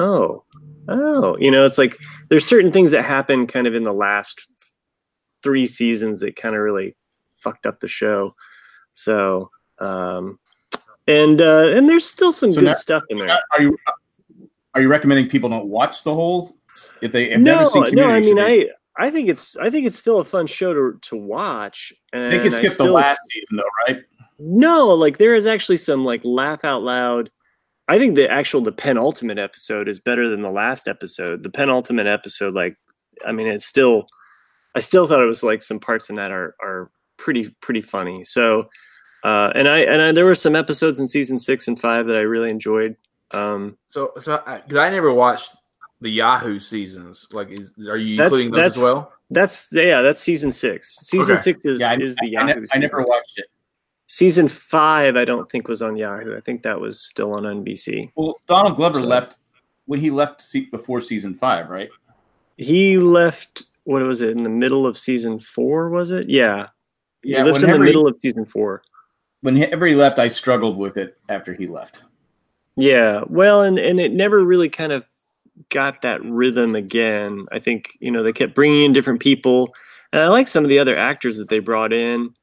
it's like there's certain things that happen kind of in the last 3 seasons that kind of really fucked up the show. So, and there's still some good stuff in there. Are you recommending people don't watch the whole? If they have never seen Community, no. I mean, I think it's still a fun show to watch. And they can skip the last season, though, right? No, like there is actually some like laugh out loud. I think the penultimate episode is better than the last episode. The penultimate episode, like, I mean, I still thought it was like some parts in that are pretty funny. So, and I there were some episodes in season 6 and 5 that I really enjoyed. So I never watched the Yahoo seasons. Like, are you including those as well? That's season 6. Season 6 is the Yahoo. I never watched it. Season 5, I don't think was on Yahoo. I think that was still on NBC. Well, Donald Glover left when he left before season 5, right? He left. What was it, in the middle of season 4? Was it? Yeah. Yeah. He left in the middle of season 4. Whenever he left, I struggled with it after he left. Yeah. Well, and it never really kind of got that rhythm again. I think they kept bringing in different people, and I like some of the other actors that they brought in.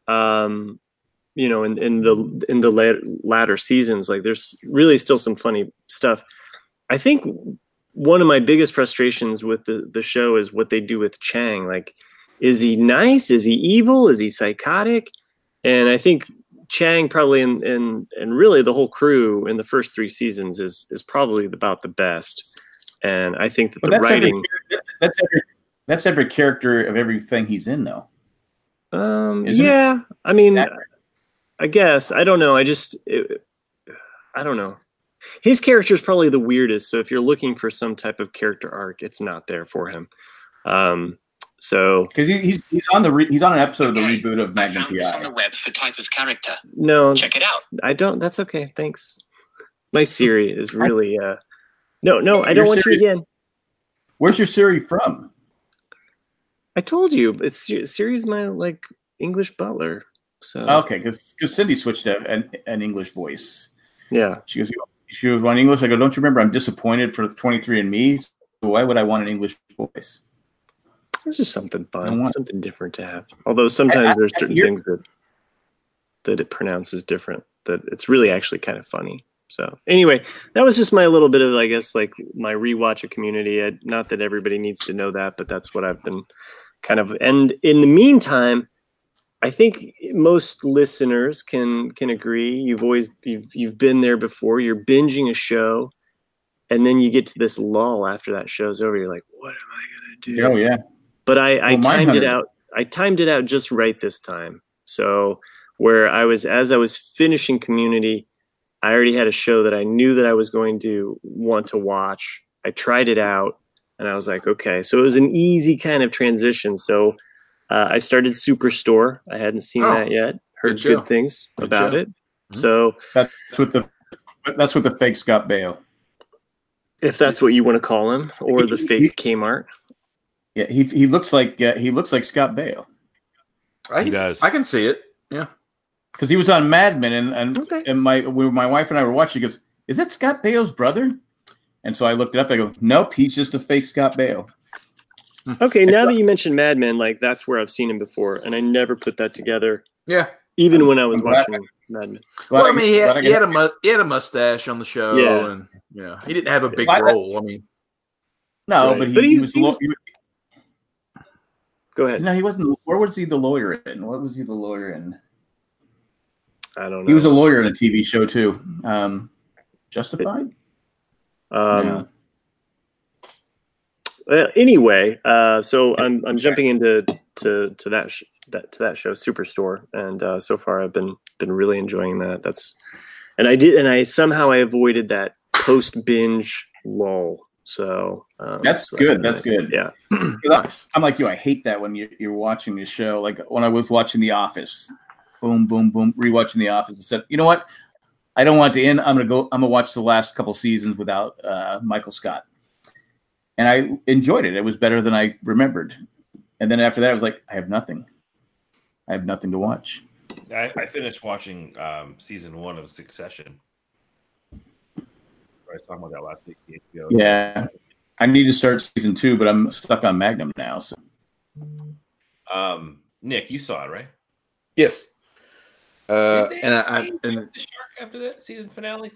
In the latter seasons, like there's really still some funny stuff. I think one of my biggest frustrations with the show is what they do with Chang. Like, is he nice? Is he evil? Is he psychotic? And I think Chang probably and really the whole crew in the first 3 seasons is probably about the best. And I think that the writing that's every character of everything he's in, though. Yeah, it? I mean, I guess I don't know. I don't know. His character is probably the weirdest. So if you're looking for some type of character arc, it's not there for him. So because he's on an episode of the reboot of Magnum PI. On the web for type of character. No, check it out. I don't. That's okay. Thanks. My Siri is really No, I don't want you again. Where's your Siri from? I told you, Siri's my English butler. So okay, because Cindy switched to an English voice. Yeah, she goes on English. I go, don't you remember? I'm disappointed for 23andMe. So why would I want an English voice? It's just something fun, something different to have. Although sometimes there's certain things that it pronounces different. That it's really actually kind of funny. So anyway, that was just my little bit of, I guess, my rewatch of Community. Not that everybody needs to know that, but that's what I've been kind of. And in the meantime, I think most listeners can agree. You've been there before. You're binging a show, and then you get to this lull after that show's over. You're like, what am I gonna do? Oh yeah. But I timed it out. I timed it out just right this time. So as I was finishing Community, I already had a show that I knew that I was going to want to watch. I tried it out, and I was like, okay. So it was an easy kind of transition. So I started Superstore. I hadn't seen that yet. Heard good things about it. Mm-hmm. So that's with the fake Scott Baio. If that's what you want to call him, or the fake Kmart. Yeah, he looks like Scott Baio. He does. I can see it. Yeah, because he was on Mad Men, and my wife and I were watching. He goes, "Is that Scott Baio's brother?" And so I looked it up. I go, "Nope, he's just a fake Scott Baio." Okay, now that you mentioned Mad Men, that's where I've seen him before, and I never put that together. Yeah, even when I was watching Mad Men. Well, I mean, he had a mustache on the show, and he didn't have a big role. I mean, no, right. but he was. Go ahead. No, he wasn't. Where was he the lawyer in? What was he the lawyer in? I don't know. He was a lawyer in a TV show too. Justified. Anyway, so I'm jumping into that show, Superstore, and so far I've been really enjoying that. I somehow avoided that post binge lull. So that's good. That's good. Yeah. Nice. I'm like you. I hate that when you're watching the show. Like when I was watching The Office, boom, boom, boom, rewatching The Office. I said, you know what? I don't want it to end. I'm gonna watch the last couple seasons without Michael Scott, and I enjoyed it. It was better than I remembered. And then after that, I was like, I have nothing to watch. I finished watching season 1 of Succession. I was talking about that last week. HBO. Yeah, I need to start season 2, but I'm stuck on Magnum now. So, Nick, you saw it, right? Yes. And the shark after that season finale.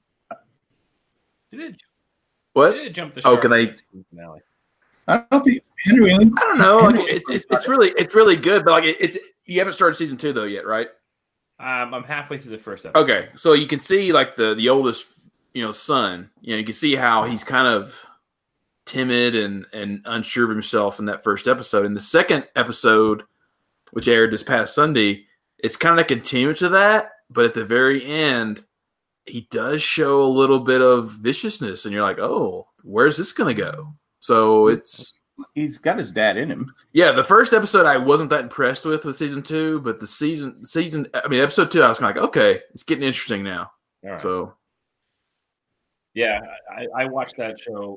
Did it? What? Did it jump the shark? Can I? Season finale? I don't think Henry. I don't know. It's really good, but you haven't started season 2 though yet, right? I'm halfway through the first episode. Okay, so you can see the oldest. Son, you can see how he's kind of timid and unsure of himself in that first episode. In the second episode, which aired this past Sunday, it's kind of a continuation of that, but at the very end, he does show a little bit of viciousness, and you're like, oh, where's this going to go? So he's got his dad in him. Yeah, the first episode I wasn't that impressed with season 2, but episode 2, I was kind of like, okay, it's getting interesting now. All right. So. Yeah, I watched that show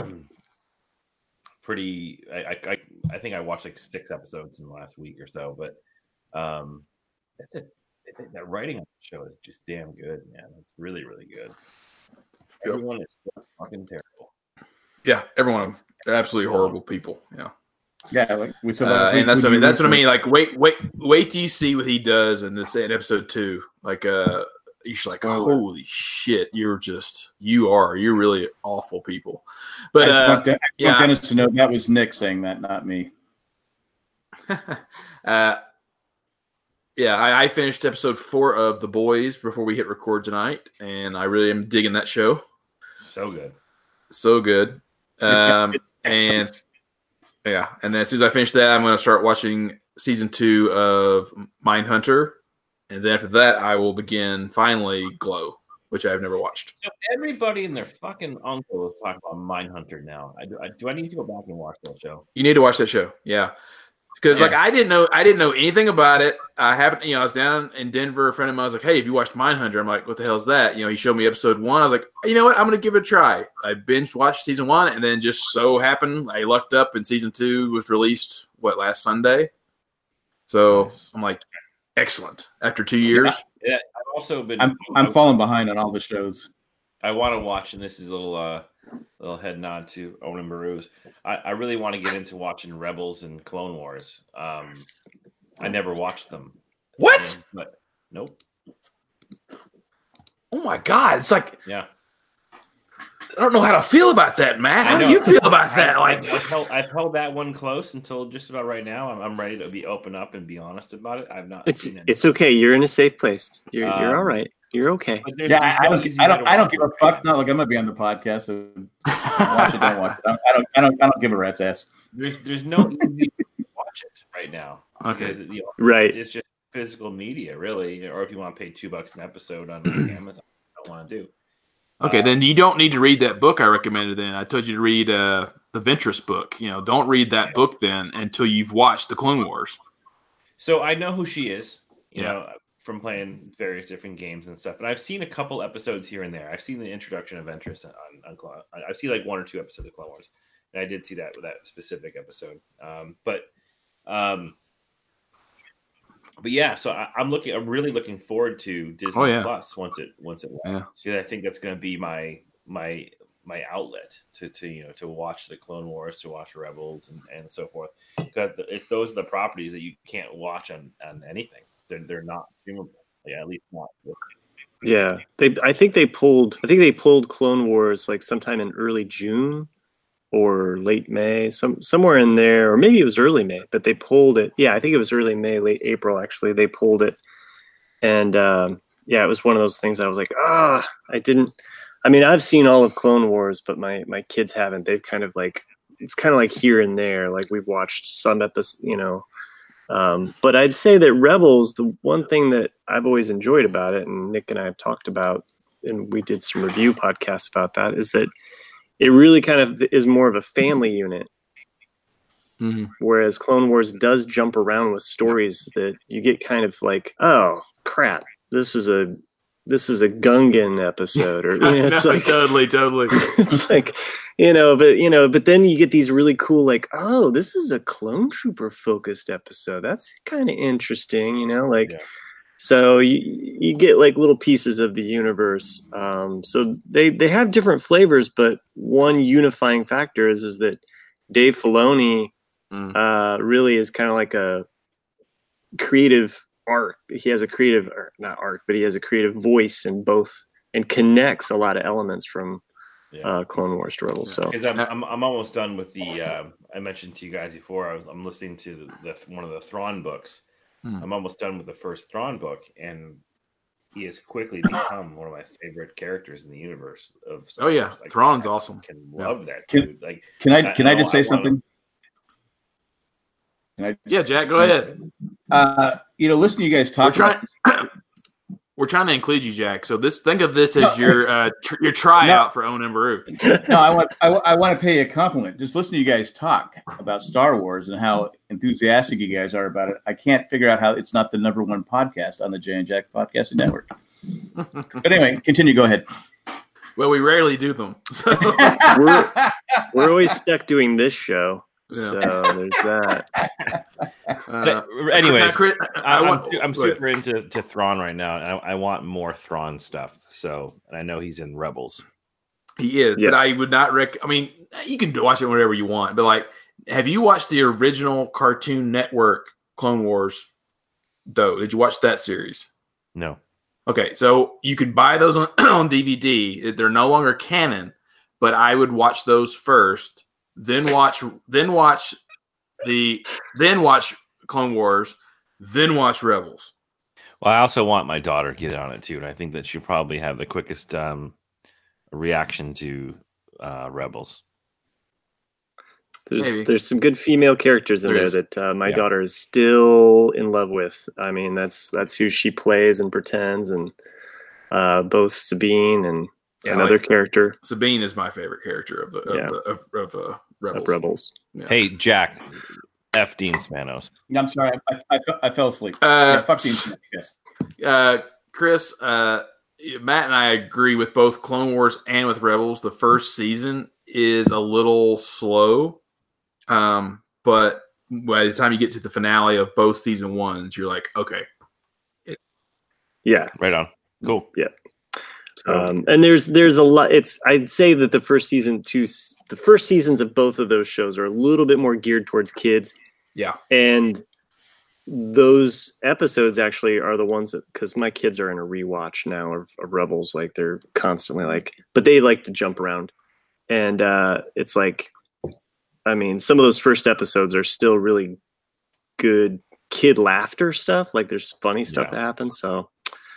pretty. I think I watched 6 episodes in the last week or so, but that's it. I think that writing on the show is just damn good, man. It's really, really good. Everyone is so fucking terrible. Yeah, everyone. They're absolutely horrible people. Yeah. Yeah, like we said last week. And that's what I mean. Like, wait till you see what he does in episode 2. You're like, holy shit! You're really awful people. But I want Dennis to know that was Nick saying that, not me. Yeah, I finished episode 4 of The Boys before we hit record tonight, and I really am digging that show. So good. So good. And yeah, and then as soon as I finish that, I'm going to start watching season 2 of Mindhunter, and then after that, I will begin finally Glow, which I've never watched. So everybody and their fucking uncle is talking about Mindhunter now. Do I need to go back and watch that show? You need to watch that show. Yeah. Because like I didn't know anything about it. I haven't, I was down in Denver. A friend of mine was like, "Hey, have you watched Mindhunter?" I'm like, "What the hell is that?" He showed me episode 1. I was like, "You know what? I'm gonna give it a try." I binge watched season 1, and then just so happened I lucked up, and season 2 was released last Sunday. So nice. I'm like, excellent. After 2 years, yeah. I've also been. I'm falling behind on all the shows. I want to watch, and this is a little head nod to Owen Baruz. I really want to get into watching Rebels and Clone Wars. I never watched them. What? But nope. Oh my God! It's like I don't know how to feel about that, Matt. How do you feel about that? I've held that one close until just about right now. I'm ready to be open up and be honest about it. I've not. It's okay. You're in a safe place. You're all right. You're okay. I don't give a fuck. Not like I'm gonna be on the podcast. So watch it, don't watch it. I don't give a rat's ass. There's no easy way to watch it right now. Okay, because, right. It's just physical media, really. Or if you want to pay $2 an episode on Amazon, I don't want to do. Okay, then you don't need to read that book I recommended. Then I told you to read the Ventress book. Don't read that book then until you've watched the Clone Wars. So I know who she is. You know, from playing various different games and stuff. And I've seen a couple episodes here and there. I've seen the introduction of Ventress on Clone. I've seen like 1 or 2 episodes of Clone Wars, and I did see that with that specific episode. But yeah. So I'm really looking forward to Disney Plus once it lands. So I think that's going to be my outlet to watch the Clone Wars, to watch Rebels, and so forth. Because if those are the properties that you can't watch on anything. They're not streamable. Yeah, at least not. Yeah, I think they pulled Clone Wars like sometime in early June or late May, somewhere in there, or maybe it was early May. But they pulled it. Yeah, I think it was early May, late April. Actually, they pulled it, and it was one of those things that I was like, I didn't. I mean, I've seen all of Clone Wars, but my kids haven't. They've kind of like it's kind of like here and there. Like we've watched some episodes, but I'd say that Rebels, the one thing that I've always enjoyed about it, and Nick and I have talked about, and we did some review podcasts about that, is that it really kind of is more of a family unit. Mm-hmm. Whereas Clone Wars does jump around with stories that you get kind of like, oh crap, this is a Gungan episode, or it's like totally. It's like, but then you get these really cool, like, oh, this is a clone trooper focused episode. That's kind of interesting, So you get like little pieces of the universe. So they have different flavors, but one unifying factor is that Dave Filoni really is kind of like a creative arc. He has a creative, or not arc, but he has a creative voice in both, and connects a lot of elements from Clone Wars to Rebels. So I'm almost done with the. I mentioned to you guys before. I'm listening to one of the Thrawn books. I'm almost done with the first Thrawn book, and he has quickly become one of my favorite characters in the universe of Star Wars. Like, Thrawn's awesome. I can love that dude. Like, can I just say something? Yeah, Jack, go ahead. Listen to you guys talk. We're trying to include you, Jack. So think of this as your tryout for Owen and Baru. No, I want to pay you a compliment. Just listen to you guys talk about Star Wars and how enthusiastic you guys are about it. I can't figure out how it's not the #1 podcast on the Jay and Jack Podcasting Network. But anyway, continue. Go ahead. Well, we rarely do them. So. we're always stuck doing this show. Yeah. So there's that. So, anyways, I'm super into Thrawn right now, and I want more Thrawn stuff. So, and I know he's in Rebels. He is, yes. But I would not I mean, you can watch it whenever you want, but like, have you watched the original Cartoon Network Clone Wars? Though, did you watch that series? No. Okay, so you could buy those on DVD. They're no longer canon, but I would watch those first. Then watch Clone Wars, then watch Rebels. Well, I also want my daughter to get on it too, and I think that she'll probably have the quickest reaction to Rebels. There's some good female characters in there that my daughter is still in love with. I mean, that's who she plays and pretends, and both Sabine and another character. Sabine is my favorite character of Rebels. Of Rebels. Yeah. Hey, Jack, F. Dean Spanos. I'm sorry, I fell asleep. Fuck Dean Spanos. Yes. Chris, Matt and I agree with both Clone Wars and with Rebels. The first season is a little slow. But by the time you get to the finale of both season ones, you're like, okay. Yeah. Right on. Cool. Yeah. And there's a lot. I'd say that the first seasons of both of those shows are a little bit more geared towards kids. Yeah. And those episodes actually are the ones that, because my kids are in a rewatch now of Rebels, like they're constantly but they like to jump around. And it's like, I mean, some of those first episodes are still really good kid laughter stuff. Like there's funny stuff that happens. So,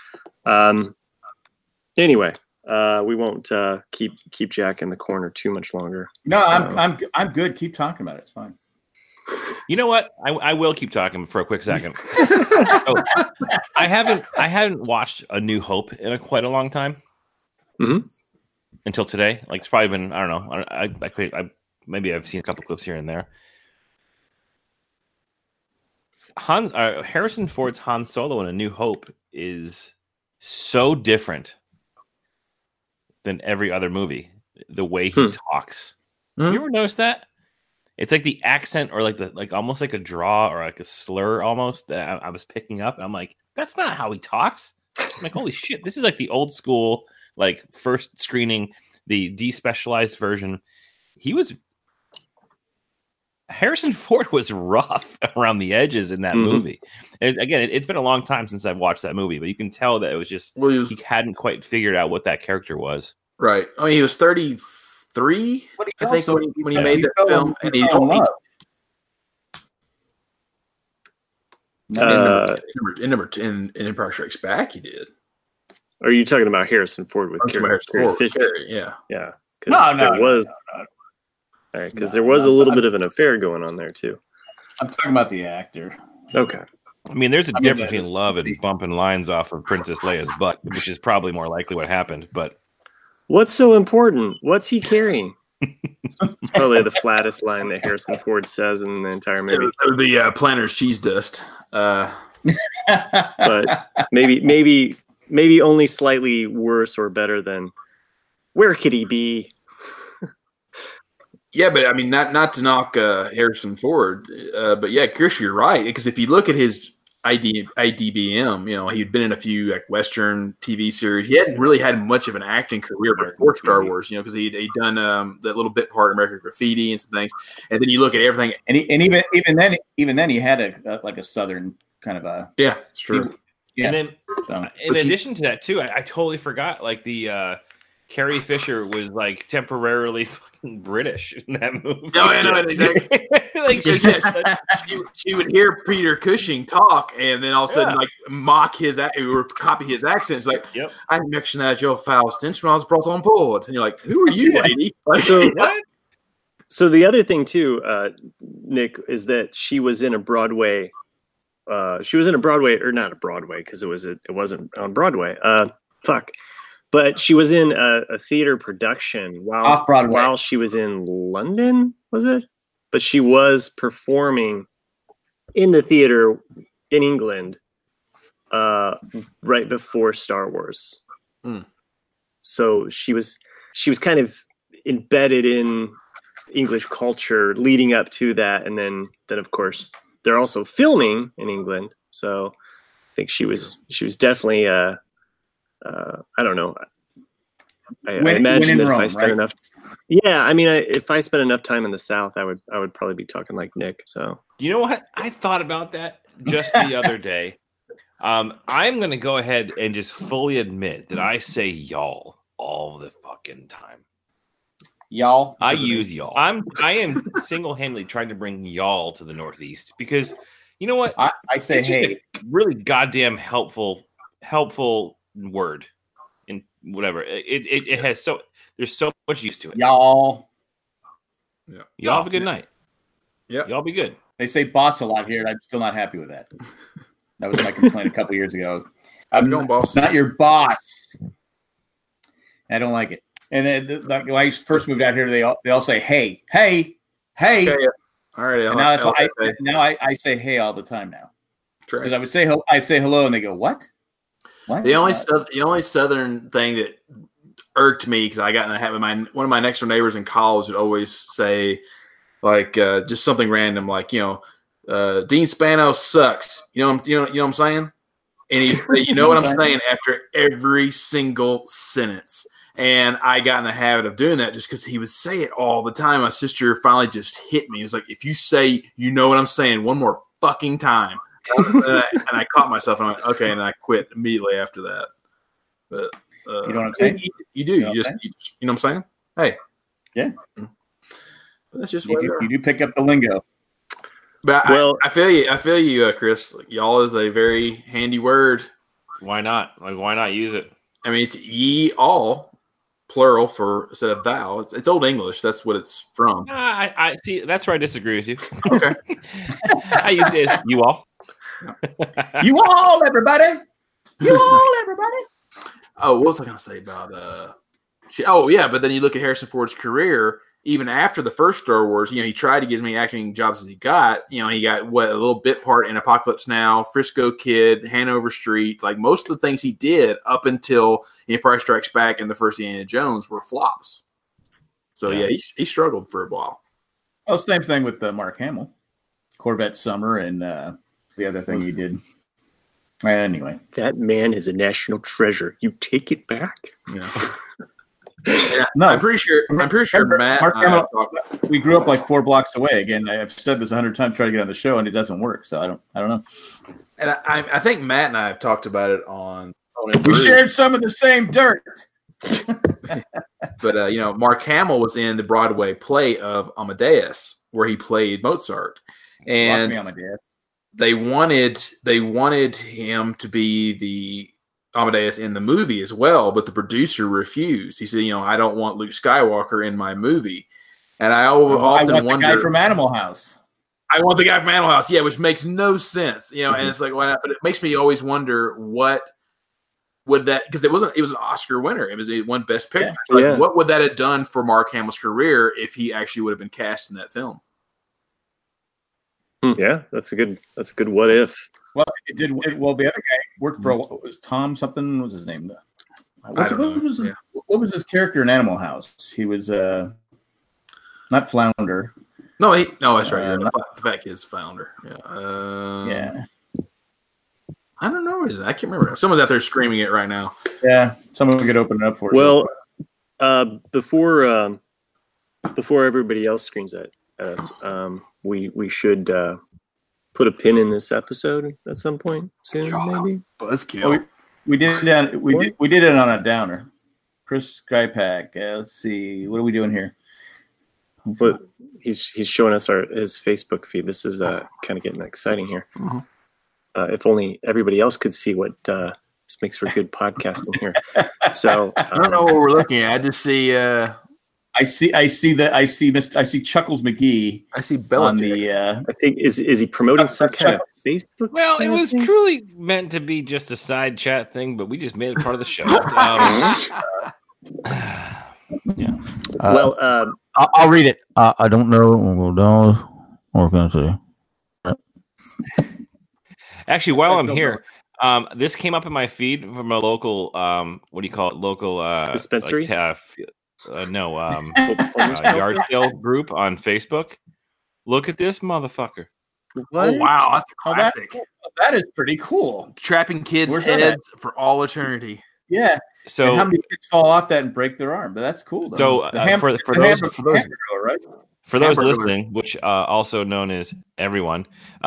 anyway, we won't keep Jack in the corner too much longer. No, I'm good. Keep talking about it. It's fine. You know what? I will keep talking for a quick second. So, I haven't watched A New Hope in quite a long time. Mm-hmm. Until today, like it's probably been, I don't know. I maybe I've seen a couple clips here and there. Harrison Ford's Han Solo in A New Hope is so different than every other movie. The way he talks. You ever notice that? It's like the accent, or like almost like a draw or like a slur almost that I was picking up. And I'm like, that's not how he talks. I'm like, holy shit, this is like the old school, like first screening, the despecialized version. Harrison Ford was rough around the edges in that movie. And again, it's been a long time since I've watched that movie, but you can tell that it was just he hadn't quite figured out what that character was. Right. I mean, he was 33, I think, when he made that film, and he only. In Empire Strikes Back, he did. Are you talking about Harrison Ford with Carrie Fisher? Yeah. No. Because there was a little bit of an affair going on there too. I'm talking about the actor. Okay. I mean, there's a difference between love and bumping lines off of Princess Leia's butt, which is probably more likely what happened. But what's so important? What's he carrying? It's probably the flattest line that Harrison Ford says in the entire movie. The Planters cheese dust. But maybe only slightly worse or better than where could he be? Yeah, but I mean, not to knock Harrison Ford, but yeah, Chris, you're right. Because if you look at his IDBM, he'd been in a few like Western TV series. He hadn't really had much of an acting career before Star Wars, because he'd done that little bit part in American Graffiti and some things. And then you look at everything, and even then, he had a Southern kind of a it's true. And then in addition to that too, I totally forgot like the Carrie Fisher was like temporarily fucking British in that movie. Oh, I know, exactly. She would hear Peter Cushing talk, and then all of a sudden, like mock his or copy his accents. Like, I recognize your foul stench when I was brought on board, and you're like, "Who are you, lady?" Like, what? So the other thing too, Nick, is that she was in a Broadway. She was in a Broadway, or not a Broadway, because it wasn't on Broadway. But she was in a theater production while she was in London, was it? But she was performing in the theater in England right before Star Wars. So she was kind of embedded in English culture leading up to that, and then of course they're also filming in England. So I think she was definitely I don't know. I imagine that if I spent enough, if I spent enough time in the South, I would probably be talking like Nick. So you know what? I thought about that just the other day. I'm going to go ahead and just fully admit that I say y'all all the fucking time. Y'all. I use y'all. I am single-handedly trying to bring y'all to the Northeast because You know what? I say, hey, really goddamn helpful word in whatever. It has there's so much use to it. Y'all. Yeah. Y'all have a good night. Yeah. Y'all be good. They say boss a lot here, and I'm still not happy with that. That was my complaint a couple years ago. How's it going, boss? Not your boss. I don't like it. And then when I first moved out here, they all say, hey. Okay, yeah. All right. And now that's why I say hey all the time now. Because I'd say hello, and they go, what? The only Southern thing that irked me, because I got in a habit, one of my next door neighbors in college would always say, like, just something random, like, Dean Spano sucks. You know what I'm saying? And you know what I'm saying after every single sentence. And I got in the habit of doing that just because he would say it all the time. My sister finally just hit me. It was like, if you say, you know what I'm saying, one more fucking time. And I caught myself, and I went, okay, and I quit immediately after that. But you know what I'm saying? You do. You know what I'm saying? Hey. Yeah. But that's just you do pick up the lingo. But I feel you, Chris. Like, y'all is a very handy word. Why not? Like, why not use it? I mean, it's ye all, plural for instead of thou. It's Old English. That's what it's from. I see. That's where I disagree with you. Okay. I use it as you all. You all, everybody. You all, everybody. Oh, what was I going to say about but then you look at Harrison Ford's career. Even after the first Star Wars, he tried to get as many acting jobs as he got. He got a little bit part in Apocalypse Now, Frisco Kid, Hanover Street. Like most of the things he did up until Empire Strikes Back and the first Indiana Jones were flops. So he struggled for a while. Oh, same thing with Mark Hamill, Corvette Summer, and the other thing he did. Anyway, that man is a national treasure. You take it back. Yeah. Yeah, no, I'm pretty sure Matt. Mark Hamill, we grew up like 4 blocks away. Again, I've said this 100 times trying to get on the show, and it doesn't work. So I don't know. And I think Matt and I have talked about it on. We shared some of the same dirt. But Mark Hamill was in the Broadway play of Amadeus, where he played Mozart, and they wanted him to be the Amadeus in the movie as well, but the producer refused. He said, I don't want Luke Skywalker in my movie. And I often wonder. The guy from Animal House. I want the guy from Animal House, yeah, which makes no sense, and it's like, why not? But it makes me always wonder what would that, because it was an Oscar winner. It won Best Picture. Yeah. What would that have done for Mark Hamill's career if he actually would have been cast in that film? Yeah, that's a good what if. Well, it did well. The other guy worked for was Tom something. What was his name? What was his character in Animal House? He was not Flounder. No, that's right. The fat kid's Flounder. Yeah. Yeah. I don't know what it is. I can't remember. Someone's out there screaming it right now. Yeah, someone could open it up for us. Well, before everybody else screams at us, we should put a pin in this episode at some point soon, maybe. Buzzkill. We did it on a downer. Chris Skypack. Let's see. What are we doing here? But he's showing us his Facebook feed. This is kind of getting exciting here. Mm-hmm. If only everybody else could see what this makes for good podcasting here. So I don't know what we're looking at. I just see. I see Chuckles McGee. I see Belichick. On the. I think is he promoting some kind of Facebook? Well, it was truly meant to be just a side chat thing, but we just made it part of the show. Yeah. Well, I'll read it. I don't know. What can I say? Actually, while I'm here, this came up in my feed from a local, what do you call it? Local dispensary? Yard sale group on Facebook. Look at this motherfucker. What? Oh, wow. That's classic. That is pretty cool. Trapping kids' heads for all eternity. Yeah. So and how many kids fall off that and break their arm? But that's cool. Though. So for those listening, which also known as everyone,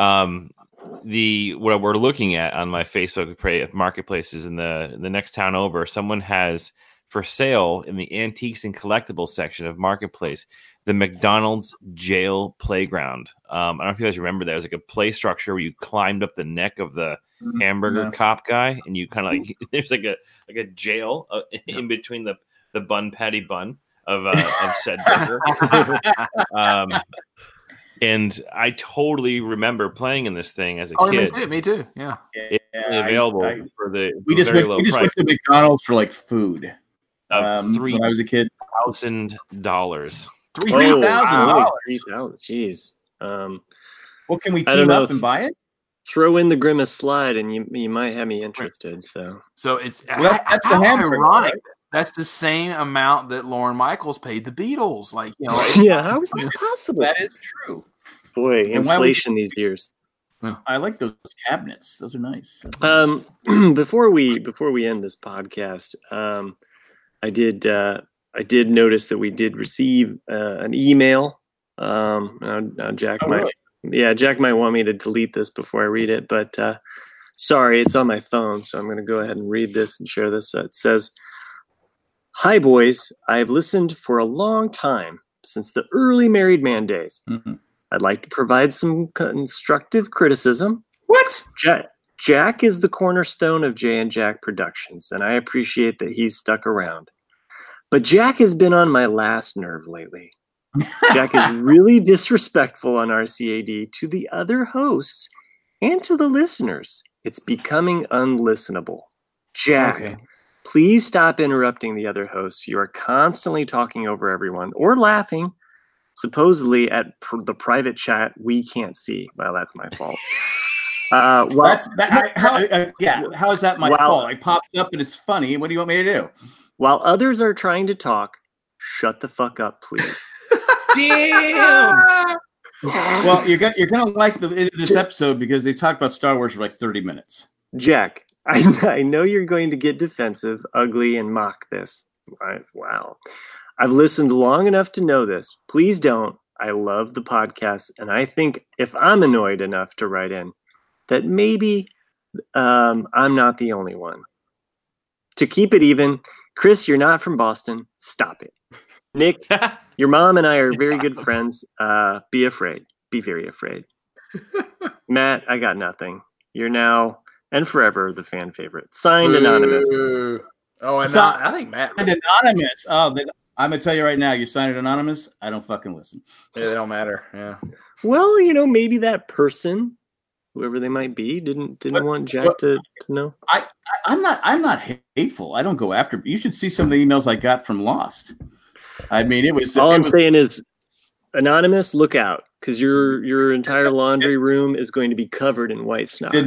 what we're looking at on my Facebook marketplaces in the next town over, someone has for sale in the antiques and collectibles section of Marketplace the McDonald's jail playground. I don't know if you guys remember that. It was like a play structure where you climbed up the neck of the hamburger cop guy, and you kind of like there's like a jail in between the bun patty bun of said burger. And I totally remember playing in this thing as a kid. Me too. Yeah. Available for the we just very went, low we just price. went to McDonald's for like food. When I was a kid. $3,000. $3,000. $3,000. Jeez. Well, can we team up and buy it? Throw in the Grimace slide, and you might have me interested. So it's that's the hamburger, ironic. Right? That's the same amount that Lorne Michaels paid the Beatles. Like, yeah, how is that possible? That is true. Boy, inflation these years. I like those cabinets; those are nice. Before we end this podcast, I did notice that we did receive an email. Now Jack Jack might want me to delete this before I read it, but sorry, it's on my phone, so I'm going to go ahead and read this and share this. It says, "Hi, boys. I've listened for a long time, since the early Married Man days. Mm-hmm. I'd like to provide some constructive criticism. What? Jack is the cornerstone of Jay and Jack Productions, and I appreciate that he's stuck around. But Jack has been on my last nerve lately. Jack is really disrespectful on RCAD to the other hosts and to the listeners. It's becoming unlistenable. Jack, please stop interrupting the other hosts. You are constantly talking over everyone or laughing, supposedly at the private chat we can't see. Well, that's my fault. How is that my fault? It pops up and it's funny. What do you want me to do? While others are trying to talk, shut the fuck up, please." Damn. Well, you're gonna like this episode because they talk about Star Wars for like 30 minutes. Jack, I know you're going to get defensive, ugly, and mock this. Wow. I've listened long enough to know this. Please don't. I love the podcast, and I think if I'm annoyed enough to write in, that maybe I'm not the only one. To keep it even, Chris, you're not from Boston. Stop it. Nick, your mom and I are very good friends. Be afraid. Be very afraid. Matt, I got nothing. You're now and forever the fan favorite. Signed, Anonymous. Oh, I think Matt. Anonymous. Oh, I'm going to tell you right now, you signed it anonymous, I don't fucking listen. Yeah, they don't matter. Yeah. Well, maybe that person, whoever they might be, didn't want Jack to know. I'm not hateful. I don't go after. You should see some of the emails I got from Lost. I mean, it was. I'm saying is, Anonymous, look out, because your entire laundry room is going to be covered in white snot. Did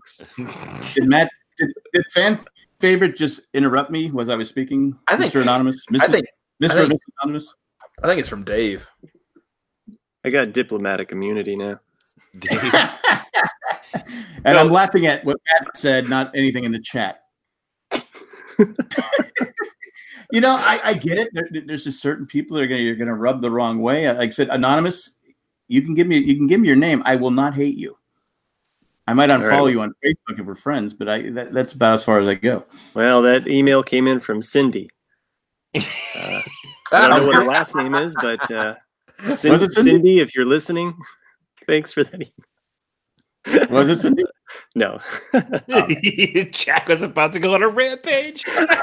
fan favorite just interrupt me as I was speaking? I think Mr. Anonymous. Mr. Anonymous. I think it's from Dave. I got diplomatic immunity now. Dave. And I'm laughing at what Matt said, not anything in the chat. I get it. There's just certain people that you're gonna rub the wrong way. Like I said, Anonymous, you can give me your name. I will not hate you. I might unfollow you on Facebook if we're friends, but that's about as far as I go. Well, that email came in from Cindy. I don't know what her last name is, but Cindy, if you're listening, thanks for that email. Was it Cindy? No. Jack was about to go on a rampage.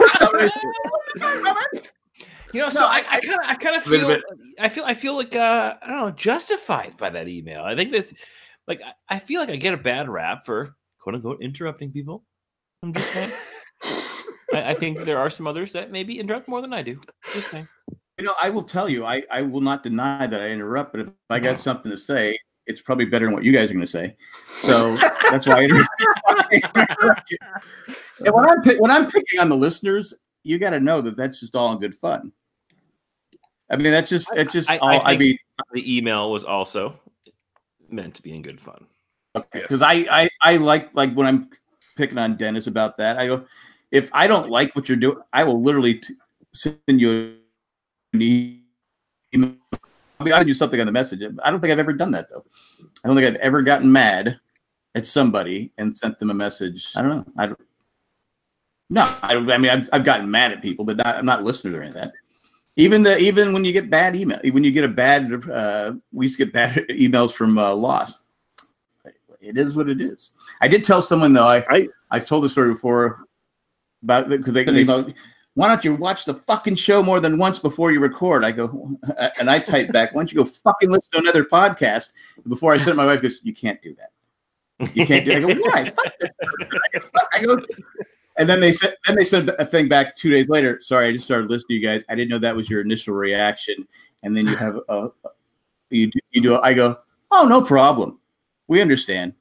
I kind of feel like I don't know, justified by that email. I think this, like, I feel like I get a bad rap for quote unquote interrupting people. I'm just saying. I think there are some others that maybe interrupt more than I do. Just saying. I will tell you, I will not deny that I interrupt, but if I got something to say, it's probably better than what you guys are going to say. So that's why I interrupt you. And when I'm picking on the listeners, you got to know that that's just all in good fun. I mean, the email was also meant to be in good fun. Because I like when I'm picking on Dennis about that. I go, if I don't like what you're doing, I will literally send you an email. I'll send you something on the message. I don't think I've ever done that though. I don't think I've ever gotten mad at somebody and sent them a message. I don't know. I mean, I've gotten mad at people, but I'm not listeners or anything like that. Even when you get bad email, when you get a bad, we used to get bad emails from Lost. It is what it is. I did tell someone though. I've told the story before about because they email. Why don't you watch the fucking show more than once before you record? I go, and I type back, why don't you go fucking listen to another podcast? Before I sent my wife goes, you can't do that. You can't do that. I go, why? Fuck this. I go, and then they said a thing back 2 days later. Sorry, I just started listening to you guys. I didn't know that was your initial reaction. And then you have you do. I go, oh, no problem. We understand.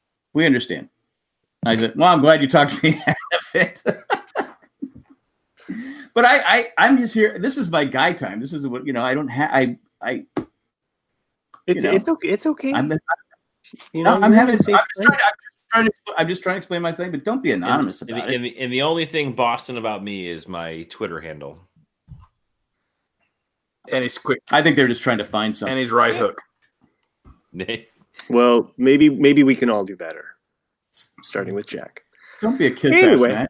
I said, well, I'm glad you talked to me out of it. But I'm just here. This is my guy time. This is what I don't have. It's okay. I'm just trying to explain my thing, but don't be anonymous about it. And the only thing Boston about me is my Twitter handle. And he's quick. I think they're just trying to find something. And he's right hook. Well, maybe we can all do better. Starting with Jack. Don't be a kid's ass, Matt.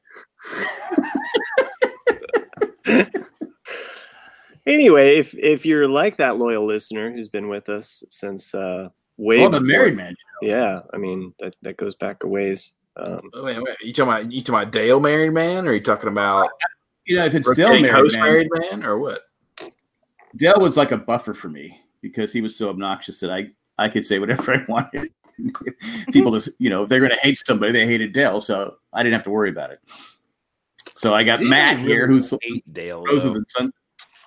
Anyway, if you're like that loyal listener who's been with us since the Married Man show. Yeah, I mean that goes back a ways. Wait, you talking about Dale Married Man, or are you talking about if it's Dale Married Man, or what? Dale was like a buffer for me because he was so obnoxious that I could say whatever I wanted. People just if they're going to hate somebody, they hated Dale, so I didn't have to worry about it. So I got Matt here, who's Dale Roses and Sun.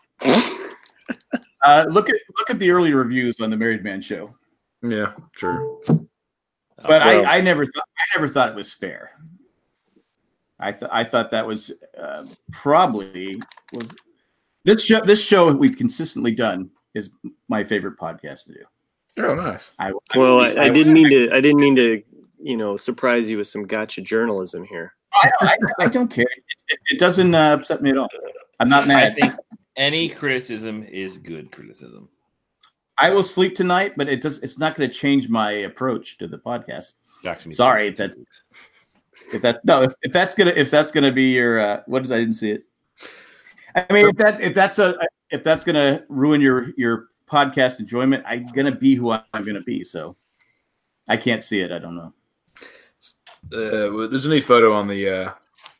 Look at the early reviews on the Married Man show. Yeah, true. But I never thought it was fair. I thought that was probably was this show we've consistently done is my favorite podcast to do. Oh, nice. I didn't mean to surprise you with some gotcha journalism here. I don't care. It doesn't upset me at all. I'm not mad. I think any criticism is good criticism. I will sleep tonight, but it's not going to change my approach to the podcast. Sorry if that's gonna be your what is I didn't see it. I mean if that's gonna ruin your podcast enjoyment, I'm gonna be who I'm gonna be. So I can't see it. I don't know. There's a new photo on the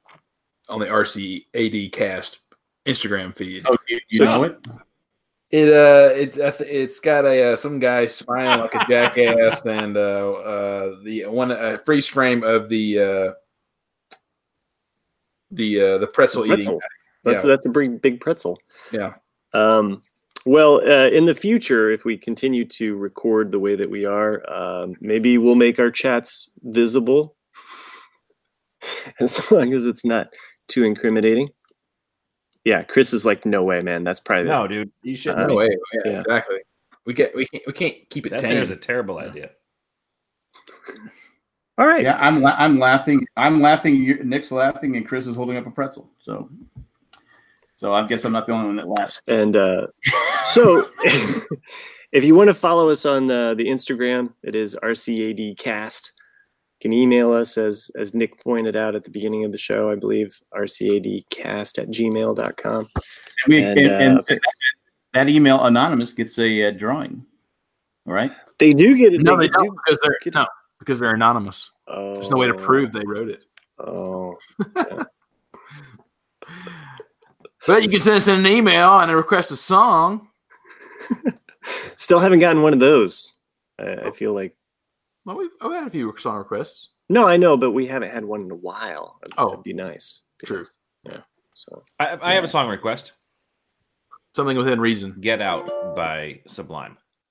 RCAD Cast Instagram feed. Oh, you know it? It's got some guy smiling like a jackass, and the one freeze frame of the pretzel eating. That's a big pretzel. Yeah. Well, in the future, if we continue to record the way that we are, maybe we'll make our chats visible, as long as it's not too incriminating. Yeah, Chris is like, no way, man. That's private. No, dude, you shouldn't. No way. Yeah, exactly. We can't keep it. That is a terrible idea. All right. Yeah, I'm laughing. Nick's laughing, and Chris is holding up a pretzel. So I guess I'm not the only one that laughs. And so, if you want to follow us on the Instagram, it is RCADcast. You can email us, as Nick pointed out at the beginning of the show, I believe, rcadcast@gmail.com. And that email anonymous gets a drawing. All right? They do get it. No, they don't because they're anonymous. Oh. There's no way to prove they wrote it. Oh. Yeah. But you can send us an email and request a song. Still haven't gotten one of those. I feel like. Well, we've had a few song requests. No, I know, but we haven't had one in a while. That'd be nice. True. Yeah. So I have a song request. Something within reason. Get Out by Sublime.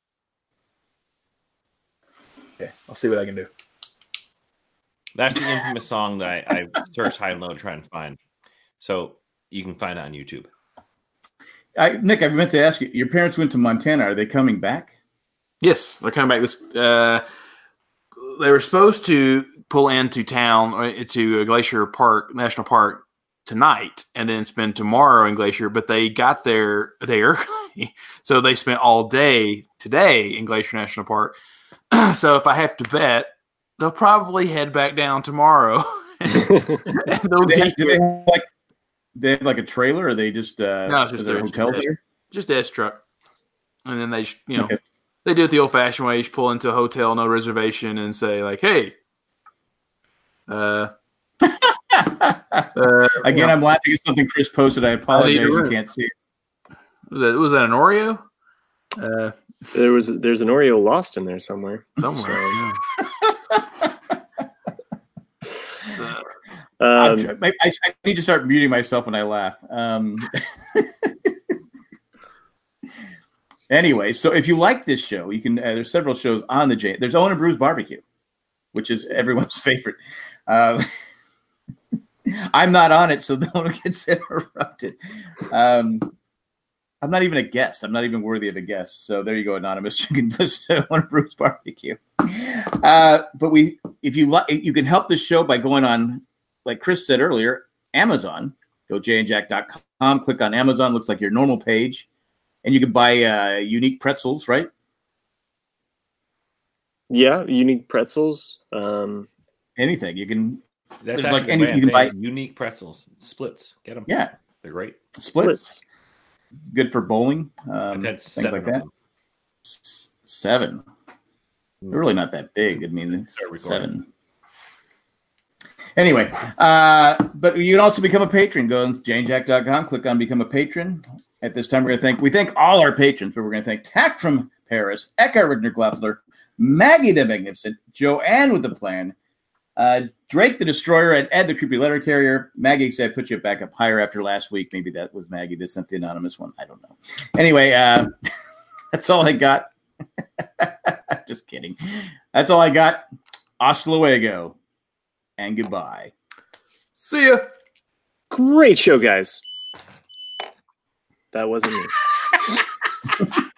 Okay, I'll see what I can do. That's the infamous song that I searched high and low to try and find. So you can find it on YouTube. Nick, I meant to ask you, your parents went to Montana. Are they coming back? Yes, they're coming back. They were supposed to pull into town, to Glacier Park, National Park, tonight, and then spend tomorrow in Glacier, but they got there a day early. So they spent all day today in Glacier National Park. So if I have to bet, they'll probably head back down tomorrow. And they have like a trailer, or they just no, it's just a hotel there? Just S truck, and then they they do it the old-fashioned way. You just pull into a hotel, no reservation, and say like, "Hey." Again, I'm laughing at something Chris posted. I apologize. You can't see it. Was that an Oreo? There's an Oreo lost in there somewhere. Yeah. I need to start muting myself when I laugh. Anyway, so if you like this show, you can. There's several shows on the J. There's Owen and Brews Barbecue, which is everyone's favorite. I'm not on it, so no one gets interrupted. I'm not even a guest. I'm not even worthy of a guest. So there you go, Anonymous. You can listen to Owen and Brews Barbecue. But if you like, you can help this show by going on, like Chris said earlier, Amazon. Go jayandjack.com, click on Amazon. Looks like your normal page. And you can buy Unique Pretzels, right? Yeah, Unique Pretzels. Anything. You can. That's like any, you can buy Unique Pretzels. Splits. Get them. Yeah. They're great. Splits. Good for bowling. Things like that. 7. They're really not that big. I mean, it's 7. Anyway, but you can also become a patron. Go to jayandjack.com, click on Become a Patron. At this time, we thank all our patrons, but we're going to thank Tack from Paris, Eckhart Rittner Gleffler, Maggie the Magnificent, Joanne with the Plan, Drake the Destroyer, and Ed the Creepy Letter Carrier. Maggie said, put you back up higher after last week. Maybe that was Maggie that sent the anonymous one. I don't know. Anyway, that's all I got. Just kidding. That's all I got. Hasta luego. And goodbye. See ya. Great show, guys. That wasn't me.